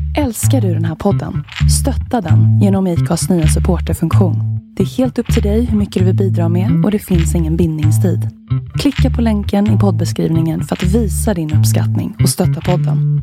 Älskar du den här podden? Stötta den genom IKAs nya supporterfunktion. Det är helt upp till dig hur mycket du vill bidra med och det finns ingen bindningstid. Klicka på länken i poddbeskrivningen för att visa din uppskattning och stötta podden.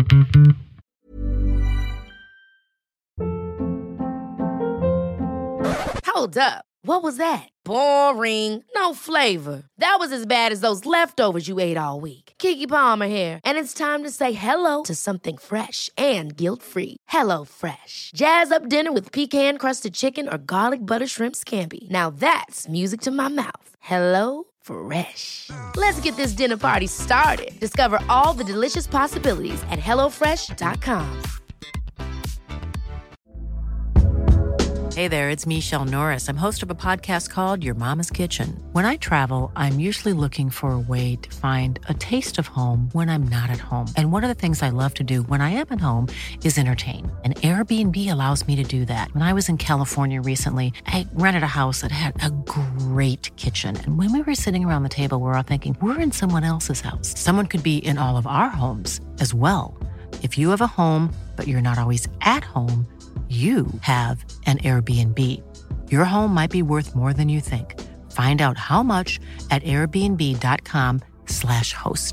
Hold up. What was that? Boring. No flavor. That was as bad as those leftovers you ate all week. Keke Palmer here, and it's time to say hello to something fresh and guilt-free. Hello Fresh. Jazz up dinner with pecan-crusted chicken or garlic butter shrimp scampi. Now that's music to my mouth. Hello Fresh. Let's get this dinner party started. Discover all the delicious possibilities at hellofresh.com. Hey there, it's Michelle Norris. I'm host of a podcast called Your Mama's Kitchen. When I travel, I'm usually looking for a way to find a taste of home when I'm not at home. And one of the things I love to do when I am at home is entertain. And Airbnb allows me to do that. When I was in California recently, I rented a house that had a great kitchen. And when we were sitting around the table, we're all thinking, we're in someone else's house. Someone could be in all of our homes as well. If you have a home, but you're not always at home, you have an Airbnb. Your home might be worth more than you think. Find out how much at airbnb.com/host.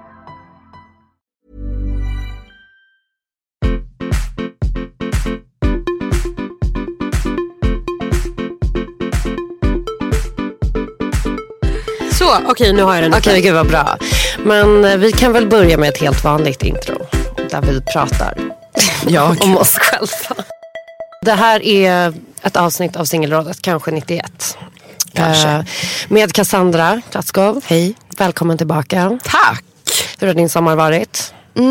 Så, okej, nu har jag den. Okej, gud vad bra. Men vi kan väl börja med ett helt vanligt intro. Där vi pratar om oss själva. Det här är ett avsnitt av Singelrådet, kanske 91. Med Cassandra Klatskov. Hej. Välkommen tillbaka. Tack. Hur har din sommar varit?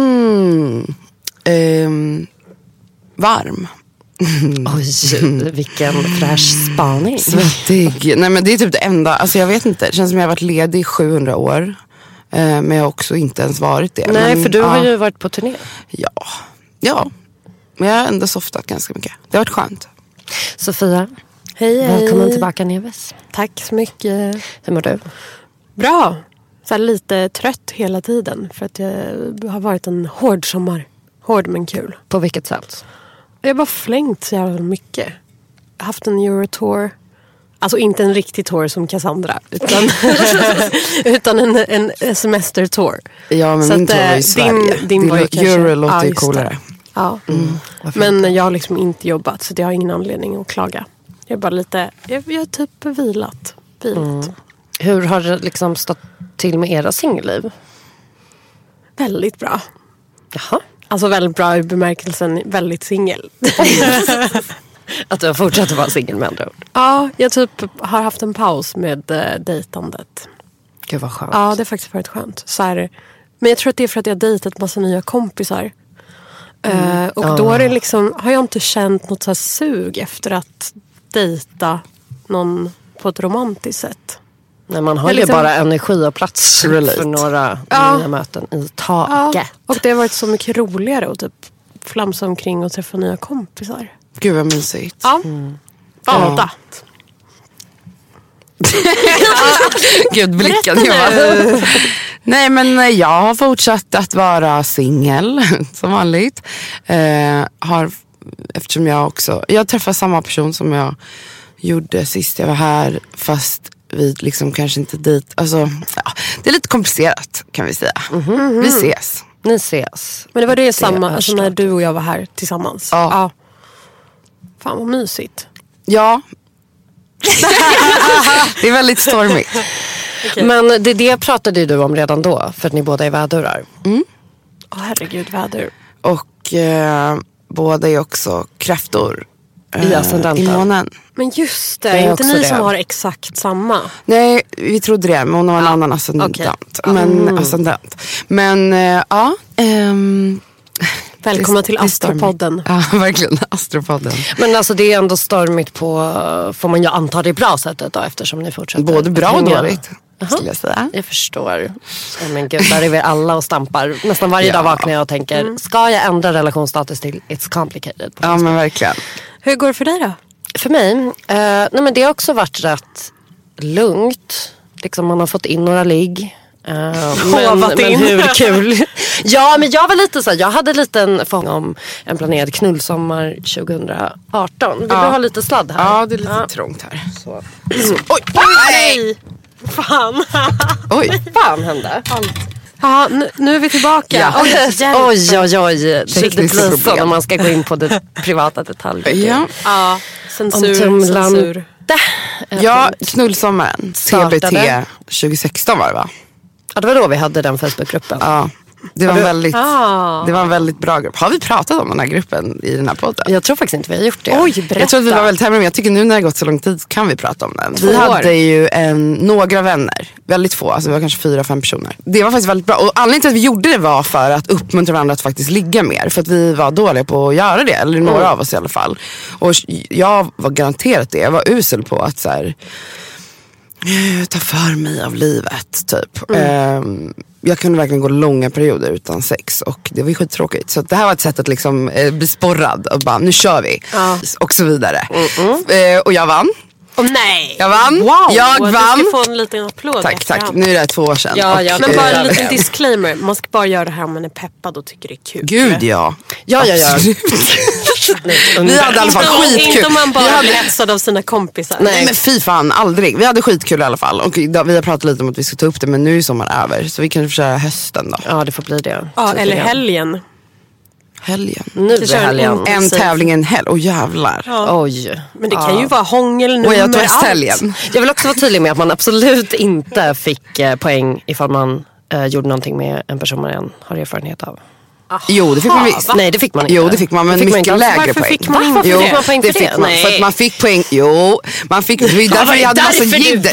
Varm. Oj, vilken fräsch spaning. Svettig. Nej, men det är typ det enda. Alltså jag vet inte, det känns som jag har varit ledig i 700 år. Men jag har också inte ens varit det. Nej, men, för du har ju varit på turné. Ja. Men jag har ändå softat ganska mycket. Det har varit skönt. Sofia, hej. Välkommen tillbaka, Neves. Tack så mycket. Hur mår du? Bra. Så här lite trött hela tiden. För att jag har varit en hård sommar. Hård men kul. På vilket sätt? Jag har bara flängt så jävla mycket. Jag har haft en Eurotour. Alltså inte en riktig tour som Cassandra. Utan en semestertour. Ja, men så min tour var i Sverige. Din var ju kanske... Euro låter ju coolare. Ja. Men jag har liksom inte jobbat. Så jag har ingen anledning att klaga. Jag är bara lite... Jag har typ vilat. Hur har det liksom stått till med era singelliv? Väldigt bra. Jaha. Alltså väldigt bra i bemärkelsen väldigt singel. Att du har fortsatt att vara singel med andra ord. Ja, jag typ har haft en paus med dejtandet. Gud vad skönt. Ja, det har faktiskt varit skönt. Så här, men jag tror att det är för att jag har dejtat massa nya kompisar. Och då är det liksom, har jag inte känt något så här sug efter att dejta någon på ett romantiskt sätt. Nej, man har ju liksom, bara energi och plats för några nya möten i taget. Ja, och det har varit så mycket roligare att typ flamsa omkring och träffa nya kompisar. Gud vad mysigt. Ja. Bada. Gud, blicken. Nej, men jag har fortsatt att vara singel som vanligt. Eftersom jag träffar samma person som jag gjorde sist jag var här, fast vi liksom kanske inte dit. Alltså, det är lite komplicerat kan vi säga. Vi ses. Ni ses. Men det var det samma, alltså när du och jag var här tillsammans. Ja. Fan vad mysigt. Ja. Det är väldigt stormigt. Okay. Men det pratade ju du om redan då, för att ni båda är vädurar. Herregud, vädur. Och båda är också kräftor. I ascendenten. I månen. Men just det, är inte ni som har exakt samma? Nej, vi trodde det, men hon har en annan ascendent. Okay. Men ascendent. Men ja. Välkomna till Astropodden. Ja, verkligen, Astropodden. Men alltså det är ändå stormigt på, får man ju anta det bra sättet då, eftersom ni fortsätter. Både bra och dåligt, skulle jag säga. Jag förstår. Men gud, där är vi alla och stampar. Nästan varje dag vaknar jag och tänker, ska jag ändra relationsstatus till it's complicated? Ja, men verkligen. Hur går det för dig då? För mig? Nej, men det har också varit rätt lugnt. Liksom man har fått in några ligg. Men hur kul. Ja, men jag var lite så här, jag hade lite en förhoppning om en planerad knullsommar 2018. Vill du ha lite sladd här? Ja, det är lite trångt här. Så. Oj! Nej! Fan. Oj, fan hände? Ja, nu är vi tillbaka. Ja. Oj. Det blir så när man ska gå in på det privata detaljer. Ja. Censur. Ja, knullsommaren. TBT 2016 var det, va? Ja, det var då vi hade den Facebookgruppen. Ja. Det var en väldigt bra grupp. Har vi pratat om den här gruppen i den här podden? Jag tror faktiskt inte vi har gjort det. Oj, berätta. Jag tror att vi var väldigt hemliga, men jag tycker nu när det har gått så lång tid kan vi prata om den. Vi hade ju några vänner, väldigt få, alltså vi var kanske 4-5 personer. Det var faktiskt väldigt bra, och anledningen till att vi gjorde det var för att uppmuntra varandra att faktiskt ligga mer. För att vi var dåliga på att göra det, eller några av oss i alla fall. Och jag var garanterat det, jag var usel på att så här, ta för mig av livet typ. Jag kunde verkligen gå långa perioder utan sex, och det var ju skittråkigt. Så det här var ett sätt att liksom bli sporrad och bara, nu kör vi. Och så vidare. Och jag vann. Nej. Jag vann. Wow. Jag vann. Du ska få en liten applåd. Tack. Nu är det 2 år sedan. Ja, men bara en liten disclaimer. Man ska bara göra det här om man är peppad och tycker det är kul. Gud, ja. Ja. Vi hade i alla fall skitkul. Inte om man bara blir hetsad av sina kompisar. Nej, men fy fan, aldrig. Vi hade skitkul i alla fall. Och vi har pratat lite om att vi ska ta upp det, men nu är sommaren över. Så vi kan försöka hösten då. Ja, det får bli det. Ja, eller helgen. Nu är helgen. En tävling, en helg. Åh jävlar. Ja. Oj. Men det kan ju vara hångel nummer och jag tog allt. Jag vill också vara tydlig med att man absolut inte fick poäng ifall man gjorde någonting med en person man redan har erfarenhet av. Jo, det fick man visst. Nej, det fick man inte. Jo, det fick man, men fick mycket man lägre Varför poäng. fick man inte Varför det? fick man poäng för det? Fick man, för att man fick poäng. Jo, man fick. Därför jag hade massa jidder.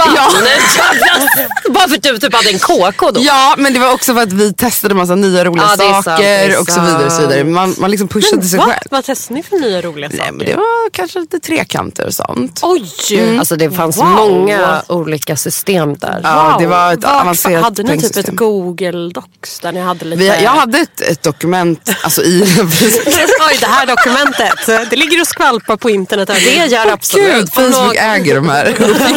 Bara för att du typ hade en KK då. Ja, men det var också för att vi testade massa nya roliga saker och så vidare och så vidare. Man liksom pushade sig själv. Vad testade ni för nya roliga saker? Nej, men det var kanske lite trekanter och sånt. Oj! Alltså det fanns många olika system där. Ja, det var ett avancerat hade ni typ ett poängsystem. Google Docs där ni hade lite... Jag hade ett dokument, alltså i... Oj, det här dokumentet. Det ligger och skvalpar på internet. Det gör absolut. Gud, Facebook äger de här.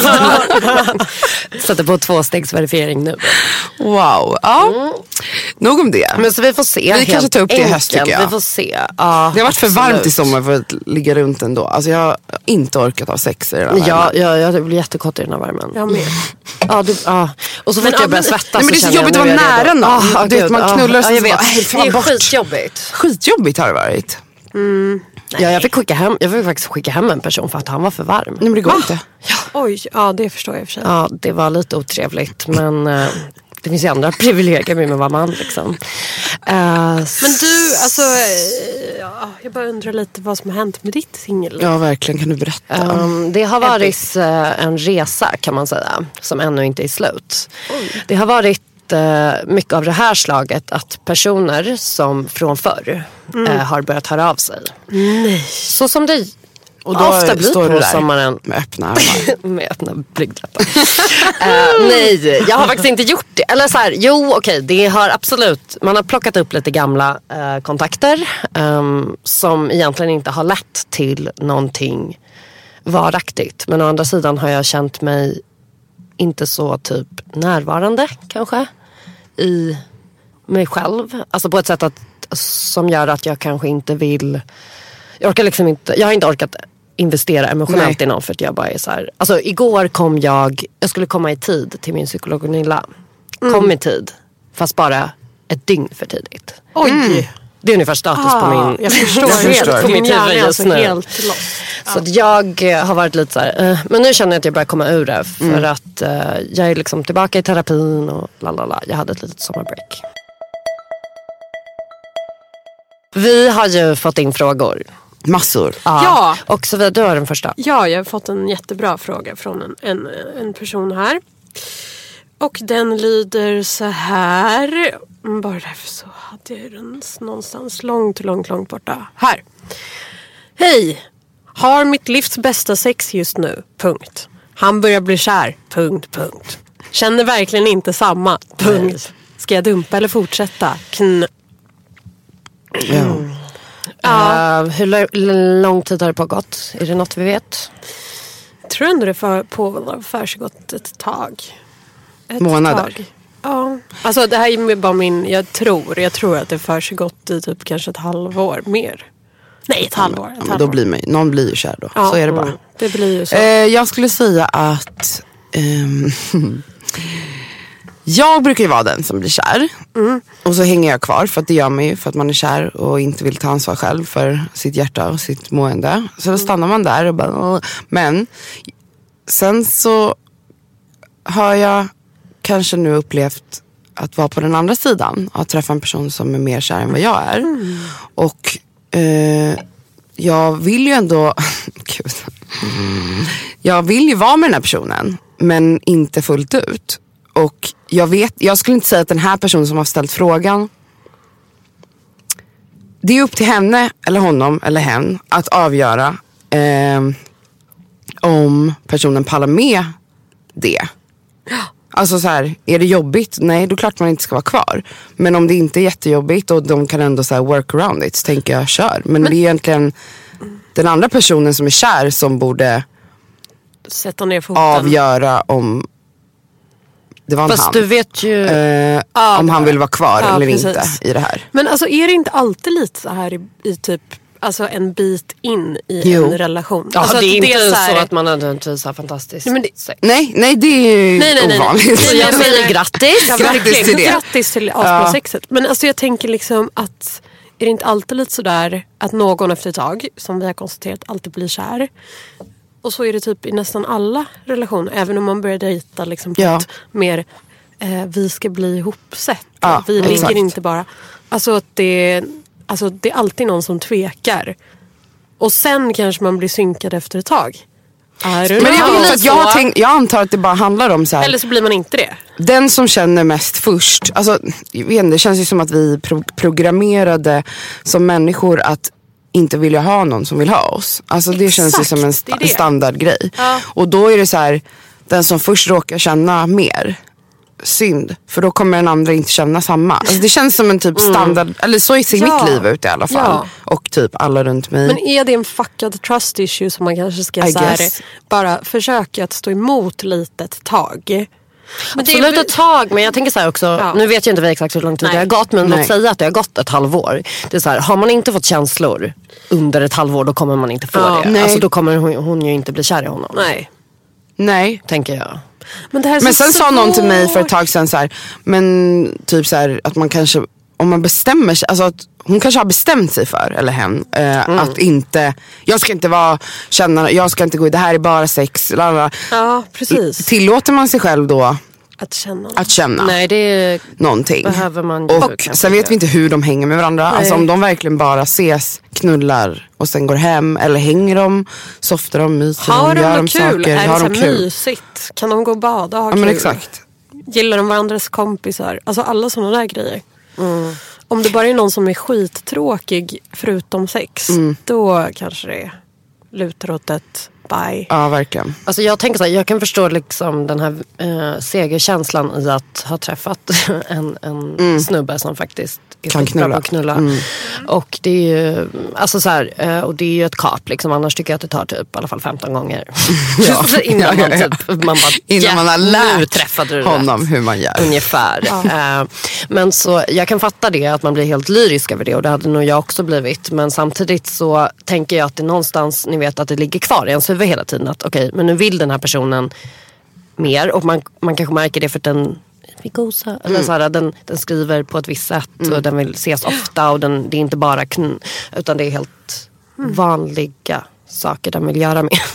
Sätter på 2-stegsverifiering nu. Wow, ja. Nog om det. Men så vi får se. Vi kanske tar upp det i höst, tycker jag. Vi får se. Ja, det har varit för varmt i sommar för att ligga runt ändå. Alltså jag har inte orkat ha sex i den här värmen. Ja, det blir jättekort i den här värmen. Jag med. Ja. Och så fort jag börjar svettas. Nej, men det är så jobbigt att vara nära någon. Du vet, man knullar så. Jag vet. Det är skitjobbigt. Skitjobbigt har det varit. Ja, jag fick faktiskt skicka hem en person för att han var för varm. Nej, men det går inte. Oj, ja det förstår jag för sig. Ja, det var lite otrevligt. Men det finns ju andra privilegier med att vara man liksom. Men du, alltså jag bara undrar lite vad som har hänt med ditt singel. Ja, verkligen, kan du berätta? Det har varit en resa kan man säga, som ännu inte är slut. Det har varit mycket av det här slaget att personer som från förr har börjat höra av sig. Nej. Så som det och då ofta blir står på du där sommaren. med öppna armar. Med öppna blygdläppar. Nej, jag har faktiskt inte gjort det. Eller så här, okej, det har absolut. Man har plockat upp lite gamla kontakter som egentligen inte har lett till någonting varaktigt. Men å andra sidan har jag känt mig inte så typ närvarande kanske i mig själv. Alltså på ett sätt som gör att jag kanske inte vill. Jag har inte orkat investera emotionellt i någon för att jag bara är så här. Alltså igår kom jag skulle komma i tid till min psykolog Gunilla. Kom i tid, fast bara ett dygn för tidigt. Oj. Det är ungefär status på min. Jag förstår. På min hjärna just nu. Helt loss. Så att jag har varit lite så här. Men nu känner jag att jag börjar komma ur det. För att jag är liksom tillbaka i terapin och lalala. Jag hade ett litet sommarbreak. Vi har ju fått in frågor. Massor. Ja. Och så du har den första. Ja, jag har fått en jättebra fråga från en person här. Och den lyder så här. Bara därför så hade jag den någonstans långt borta. Här. Hej! Har mitt livs bästa sex just nu. Punkt. Han börjar bli kär. Punkt. Känner verkligen inte samma. Punkt. Ska jag dumpa eller fortsätta? Hur lång tid har det pågått? Är det något vi vet? Jag tror ändå det försiggått ett tag. Månader? Ja, alltså det här är bara jag tror att det för sig gått i typ kanske ett halvår mer. Nej, ett halvår. Men då blir någon blir ju kär då. Ja, så är det bara. Det blir ju så. Jag skulle säga att jag brukar ju vara den som blir kär. Och så hänger jag kvar för att det gör man ju för att man är kär och inte vill ta ansvar själv för sitt hjärta och sitt mående. Så då stannar man där och bara... Men sen så har jag kanske nu upplevt att vara på den andra sidan. Att träffa en person som är mer kär än vad jag är. Och jag vill ju ändå... Gud. Jag vill ju vara med den här personen. Men inte fullt ut. Och jag skulle inte säga att den här personen som har ställt frågan, det är upp till henne eller honom eller hen att avgöra om personen pallar med det. Alltså så här, är det jobbigt? Nej, då klart man inte ska vara kvar. Men om det inte är jättejobbigt och de kan ändå så här work around it, så tänker jag kör. Men det är egentligen den andra personen som är kär som borde sätta ner foten. Avgöra om det var en fast han. Du vet ju om han vill vara kvar eller precis. inte i det här. Men alltså är det inte alltid lite så här i typ alltså en bit in i en relation? Ja, alltså det är inte så, här... så att man nödvändigtvis har fantastiskt. Nej, det är ju ovanligt. Så jag säger grattis. Ja, grattis till det. Grattis till avspänsexet. Men alltså jag tänker liksom att är det inte alltid lite sådär att någon efter ett tag, som vi har konstaterat, alltid blir kär. Och så är det typ i nästan alla relationer. Även om man börjar dejta liksom på ett mer vi ska bli ihopsett. Ja, vi ligger exakt. inte bara. Alltså det är alltid någon som tvekar. Och sen kanske man blir synkad efter ett tag. Men jag antar att det bara handlar om så här. Eller så blir man inte det. Den som känner mest först. Alltså, jag vet inte, det känns ju som att vi programmerade som människor att inte vilja ha någon som vill ha oss. Alltså det känns ju som en standardgrej. Ja. Och då är det så här, den som först råkar känna mer synd, för då kommer den andra inte känna samma. Alltså det känns som en typ standard, eller så ser mitt liv ut i alla fall. Ja. Och typ alla runt mig. Men är det en fuckad trust issue som man kanske ska så här, bara försöka att stå emot lite ett tag? Men absolut ett tag, men jag tänker så här också, nu vet jag inte exakt hur lång tid det har gått, men låt säga att det har gått ett halvår. Det är så här, har man inte fått känslor under ett halvår, då kommer man inte få det. Nej. Alltså då kommer hon ju inte bli kär i honom. Nej. Tänker jag. Men sen sa någon till mig för ett tag sedan så här, men typ så här, att man kanske, om man bestämmer sig, alltså att hon kanske har bestämt sig för, eller hen, att inte, jag ska inte gå i det här är bara sex, lalala. Ja, precis. Tillåter man sig själv då att känna nej, det någonting. Behöver man och sen vet vi inte hur de hänger med varandra. Alltså om de verkligen bara ses, knullar och sen går hem, eller hänger de, softar de, myser de, gör de saker. Är det så mysigt? Kan de gå och bada och ha kul? Men exakt. Gillar de varandras kompisar? Alltså alla sådana där grejer. Om det bara är någon som är skittråkig förutom sex, då kanske det lutar åt ett bye. Ja, verkligen. Alltså jag tänker så här, jag kan förstå liksom den här segerkänslan i att ha träffat en snubbe som faktiskt kan knulla. Bra på att knulla. Och det är ju alltså så här, och det är ju ett kap liksom, annars tycker jag att det tar typ i alla fall 15 gånger. Innan man typ man bara, innan man har lärt träffade honom hur man gör. Ungefär. Men så jag kan fatta det, att man blir helt lyrisk över det, och det hade nog jag också blivit, men samtidigt så tänker jag att det någonstans, ni vet, att det ligger kvar i ens huvud hela tiden, att okej, men nu vill den här personen mer, och man kanske märker det för att den eller så här, den skriver på ett visst sätt och den vill ses ofta, och det är inte bara utan det är helt vanliga saker den vill göra med.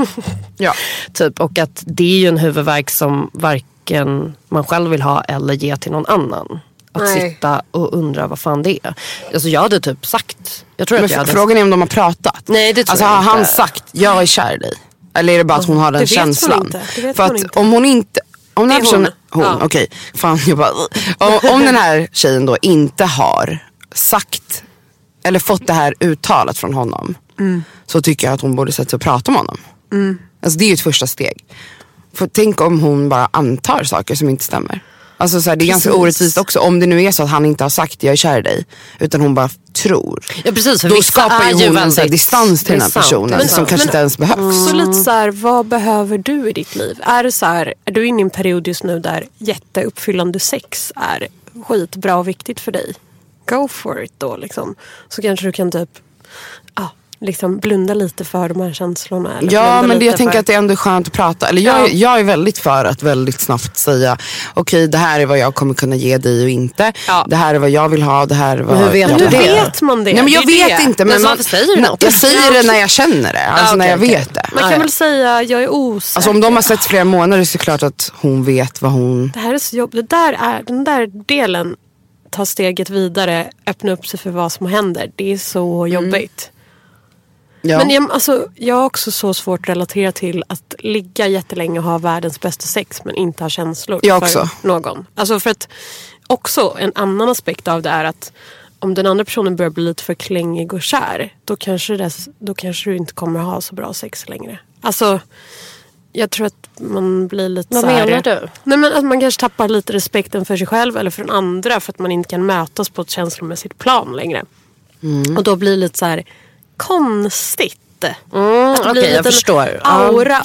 Typ, och att det är ju en huvudvärk som varken man själv vill ha eller ge till någon annan. Att sitta och undra vad fan det är. Alltså jag hade typ sagt, jag tror att jag hade... Frågan är om de har pratat. Nej, det tror alltså jag har inte. Han sagt, jag är kär i dig? Eller är det bara att hon har den känslan? För att om hon inte... Om den här personen, okej, fan, jag bara, om den här tjejen då inte har sagt eller fått det här uttalat från honom, så tycker jag att hon borde sätta sig och prata med honom. Alltså det är ju ett första steg. För tänk om hon bara antar saker som inte stämmer. Alltså så här, det är ganska orättvist också. Om det nu är så att han inte har sagt jag är kär i dig, utan hon bara tror. Ja, precis, då skapar ju hon en så här distans till den här personen som kanske inte ens behövs. Så lite så här, vad behöver du i ditt liv? Är det så här, är du inne i en period just nu där jätteuppfyllande sex är skitbra och viktigt för dig? Go for it då liksom. Så kanske du kan typ liksom blunda lite för de här känslorna. Eller ja, men jag tänker att det är ändå skönt att prata. Eller jag är väldigt för att väldigt snabbt säga okej, det här är vad jag kommer kunna ge dig och inte. Ja. Det här är vad jag vill ha. Det här är vad hur vet jag du vill det? Vet man det? Nej, men jag vet det. inte. Men jag säger det när jag känner det. Alltså när jag vet det. Man kan väl säga jag är osäker. Alltså om de har sett flera månader så är det klart att hon vet vad hon... Det här är så jobbigt. Den där delen, ta steget vidare, öppna upp sig för vad som händer. Det är så jobbigt. Ja. Men jag har också så svårt att relatera till att ligga jättelänge och ha världens bästa sex men inte ha känslor för någon. Alltså för att också en annan aspekt av det är att om den andra personen börjar bli lite för klängig och kär, då kanske du inte kommer ha så bra sex längre. Alltså jag tror att man blir lite vad menar du? Nej, men att man kanske tappar lite respekten för sig själv eller för den andra för att man inte kan mötas på ett känslomässigt plan längre. Och då blir det lite så här konstigt. Okej, jag förstår. Aura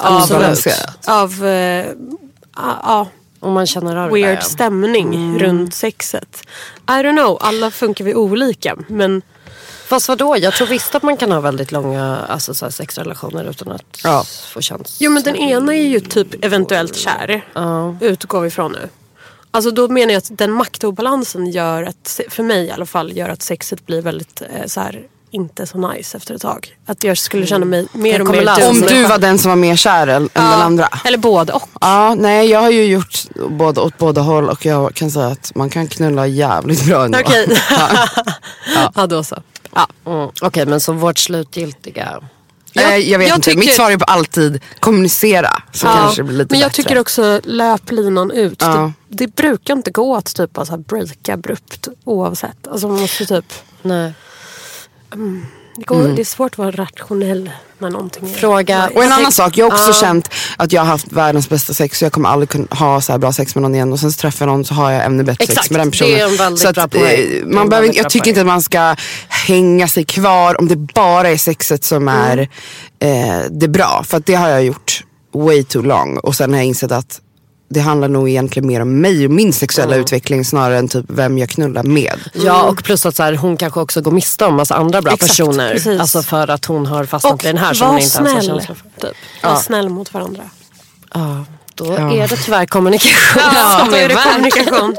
om man känner av weird stämning runt sexet. I don't know, alla funkar vi olika, men fast vadå? Jag tror visst att man kan ha väldigt långa sexrelationer utan att få chans. Jo, men den ena är ju typ eventuellt kär. Utgår vi ifrån nu. Alltså då menar jag att den maktobalansen gör att, för mig i alla fall, gör att sexet blir väldigt så här inte så nice efter ett tag. Att jag skulle känna mig mer och mer dum. Om du var den som var mer kär än den andra. Eller både och. Ja, nej, jag har ju gjort åt båda håll och jag kan säga att man kan knulla jävligt bra ändå. Okej. Ja, då så. Ja. Okej, men så vårt slutgiltiga... Jag vet inte, mitt svar är på alltid kommunicera. Så kanske det blir lite men jag bättre. tycker också löplinan ut. Det brukar inte gå att typ alltså, breaka abrupt oavsett. Alltså man måste typ... Nej. Det är svårt att vara rationell när någonting är... Fråga. Och en annan sak, jag har också känt att jag har haft världens bästa sex. Så jag kommer aldrig kunna ha så här bra sex med någon igen. Och sen så träffar jag någon så har jag ännu bättre sex med den personen. Det är en väldigt så bra att, poäng. jag tycker inte att man ska hänga sig kvar om det bara är sexet som är det bra. För att det har jag gjort way too long. Och sen har jag insett att det handlar nog egentligen mer om mig och min sexuella utveckling snarare än typ vem jag knullar med. Ja, och plus att så här, hon kanske också går miste om massa andra bra personer. Precis. Alltså för att hon har fastnat i den här som hon inte ens har känsla för. Typ. Var snäll mot varandra. Ja, då är det tyvärr kommunikation. Ja, då är det kommunikation.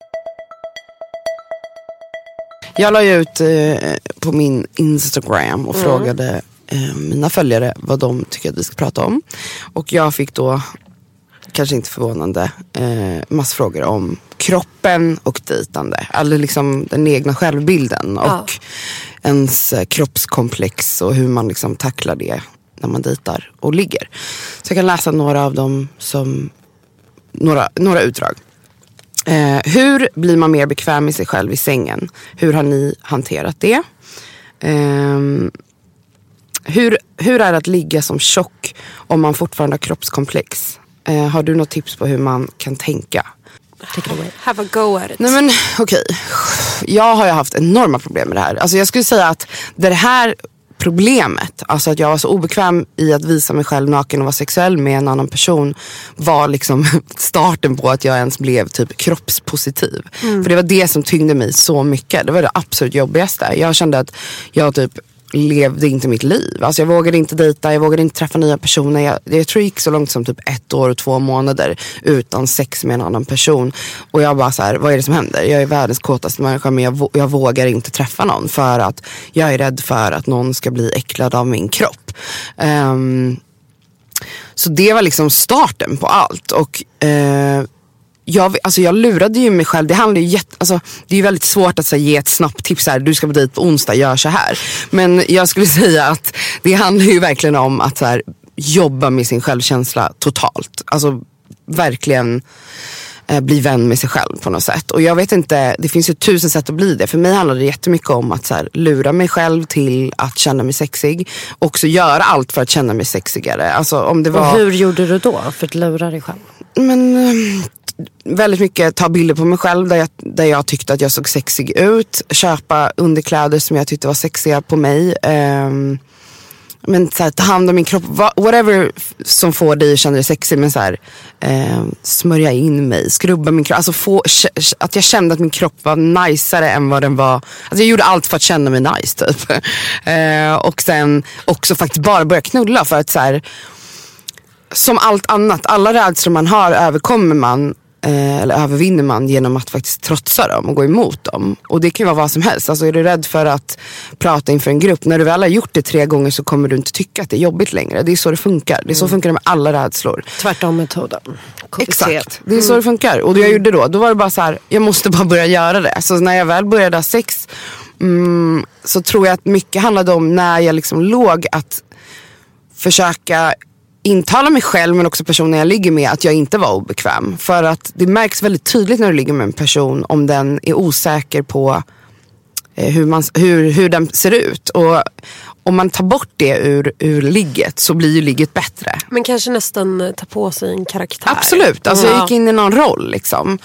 Jag la ut på min Instagram och frågade mina följare vad de tycker att vi ska prata om. Och jag fick då, kanske inte förvånande, massfrågor om kroppen och dejtande. Eller liksom den egna självbilden och ens kroppskomplex och hur man liksom tacklar det när man dejtar och ligger. Så jag kan läsa några av dem som några utdrag. Hur blir man mer bekväm med sig själv i sängen? Hur har ni hanterat det? Hur är det att ligga som tjock om man fortfarande har kroppskomplex? Har du något tips på hur man kan tänka? Have a go at it. Nej men okej. Jag har ju haft enorma problem med det här. Alltså jag skulle säga att det här problemet, alltså att jag var så obekväm i att visa mig själv naken och vara sexuell med en annan person, var liksom starten på att jag ens blev typ kroppspositiv. För det var det som tyngde mig så mycket. Det var det absolut jobbigaste. Jag kände att jag typ levde inte mitt liv. Alltså jag vågade inte dejta, jag vågade inte träffa nya personer. Jag tror det gick så långt som typ 1 år och 2 månader utan sex med en annan person. Och jag bara så här, vad är det som händer? Jag är världens kåtaste människa, men jag vågar inte träffa någon för att jag är rädd för att någon ska bli äcklad av min kropp. Så det var liksom starten på allt. Och jag lurade ju mig själv. Det handlar ju det är ju väldigt svårt att ge ett snabbt tips här. Du ska på dejt på onsdag, gör så här. Men jag skulle säga att det handlar ju verkligen om att så här, jobba med sin självkänsla totalt. Alltså verkligen bli vän med sig själv på något sätt. Och jag vet inte, det finns ju 1000 sätt att bli det. För mig handlar det jättemycket om att så här, lura mig själv till att känna mig sexig. Och så göra allt för att känna mig sexigare. Alltså, om det var... Och hur gjorde du då för att lura dig själv? Men väldigt mycket ta bilder på mig själv där jag tyckte att jag såg sexig ut. Köpa underkläder som jag tyckte var sexiga på mig. Men så här, ta hand om min kropp, whatever som får dig att känna dig sexig, men så här, smörja in mig, skrubba min kropp, alltså att jag kände att min kropp var najsare än vad den var. Alltså jag gjorde allt för att känna mig nice typ. Och sen också faktiskt bara börja knulla, för att så här, som allt annat, alla rädslor man har överkommer man eller övervinner man genom att faktiskt trotsa dem och gå emot dem. Och det kan ju vara vad som helst. Alltså är du rädd för att prata inför en grupp, när du väl har gjort det 3 gånger så kommer du inte tycka att det är jobbigt längre. Det är så det funkar. Det är så funkar det med alla rädslor. Tvärtom metoden. Exakt, det är så det funkar. Och det jag gjorde då var det bara så här, jag måste bara börja göra det. Så när jag väl började ha sex så tror jag att mycket handlade om när jag liksom låg att försöka intala mig själv, men också personen jag ligger med, att jag inte var obekväm. För att det märks väldigt tydligt när du ligger med en person om den är osäker på hur den ser ut. Och om man tar bort det ur ligget så blir ju ligget bättre. Men kanske nästan ta på sig en karaktär. Absolut, alltså jag gick in i någon roll liksom.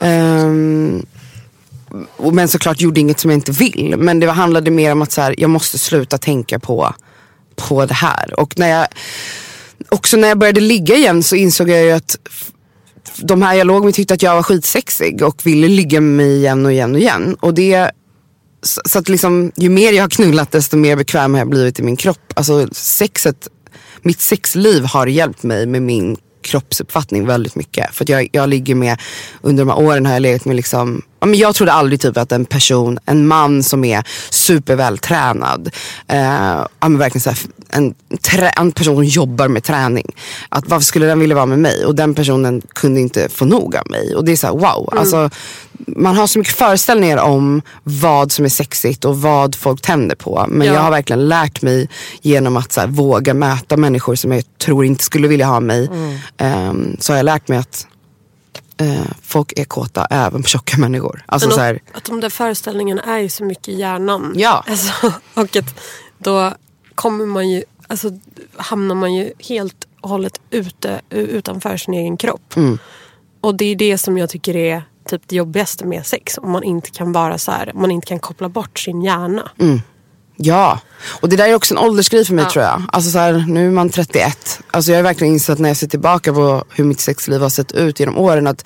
Men såklart gjorde inget som jag inte vill. Men det handlade mer om att så här, jag måste sluta tänka på det här. Och när jag började ligga igen så insåg jag ju att de här jag låg med tyckte att jag var skitsexig och ville ligga med mig igen och igen och igen. Och det, så att liksom, ju mer jag har knullat desto mer bekväm har jag blivit i min kropp. Alltså mitt sexliv har hjälpt mig med min kroppsuppfattning väldigt mycket. För att jag ligger med, under de här åren har jag legat med liksom, jag trodde aldrig typ att en man som är supervältränad, verkligen så här, en person som jobbar med träning, att varför skulle den vilja vara med mig? Och den personen kunde inte få nog av mig. Och det är så här, wow, alltså man har så mycket föreställningar om vad som är sexigt och vad folk tänder på. Men jag har verkligen lärt mig genom att så här, våga möta människor som jag tror inte skulle vilja ha mig. Så har jag lärt mig att folk är kåta även på tjocka människor. Alltså, men så här, att de där föreställningarna är ju så mycket i hjärnan. Ja. Alltså, och att då kommer man ju, alltså, hamnar man ju helt och hållet utanför sin egen kropp. Och det är det som jag tycker är typ det jobbigaste med sex. Om man inte kan vara så här, man inte kan koppla bort sin hjärna. Ja, och det där är också en åldersgrej för mig tror jag. Alltså så här, nu är man 31. Alltså jag har verkligen insett när jag ser tillbaka på hur mitt sexliv har sett ut genom åren att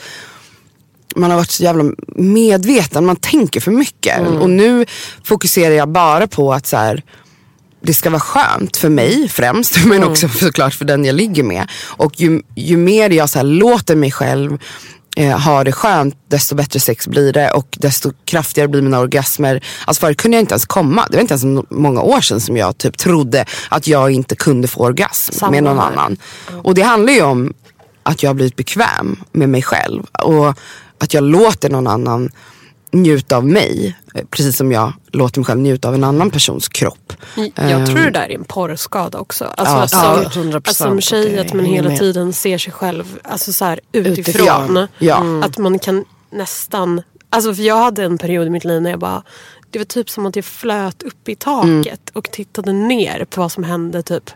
man har varit så jävla medveten, man tänker för mycket. Och nu fokuserar jag bara på att så här, det ska vara skönt för mig främst, men också såklart för den jag ligger med. Och ju mer jag så här låter mig själv ha det skönt, desto bättre sex blir det och desto kraftigare blir mina orgasmer. Alltså förut kunde jag inte ens komma. Det var inte ens många år sedan som jag typ trodde att jag inte kunde få orgasm med någon annan. Och det handlar ju om att jag har blivit bekväm med mig själv och att jag låter någon annan njuta av mig, precis som jag låter mig själv njuta av en annan persons kropp. Jag tror det där är en porrskada också. Alltså, 100%. Som tjej att man hela tiden ser sig själv alltså så här, utifrån. Att man kan nästan, alltså för jag hade en period i mitt liv när jag bara, det var typ som att jag flöt upp i taket och tittade ner på vad som hände typ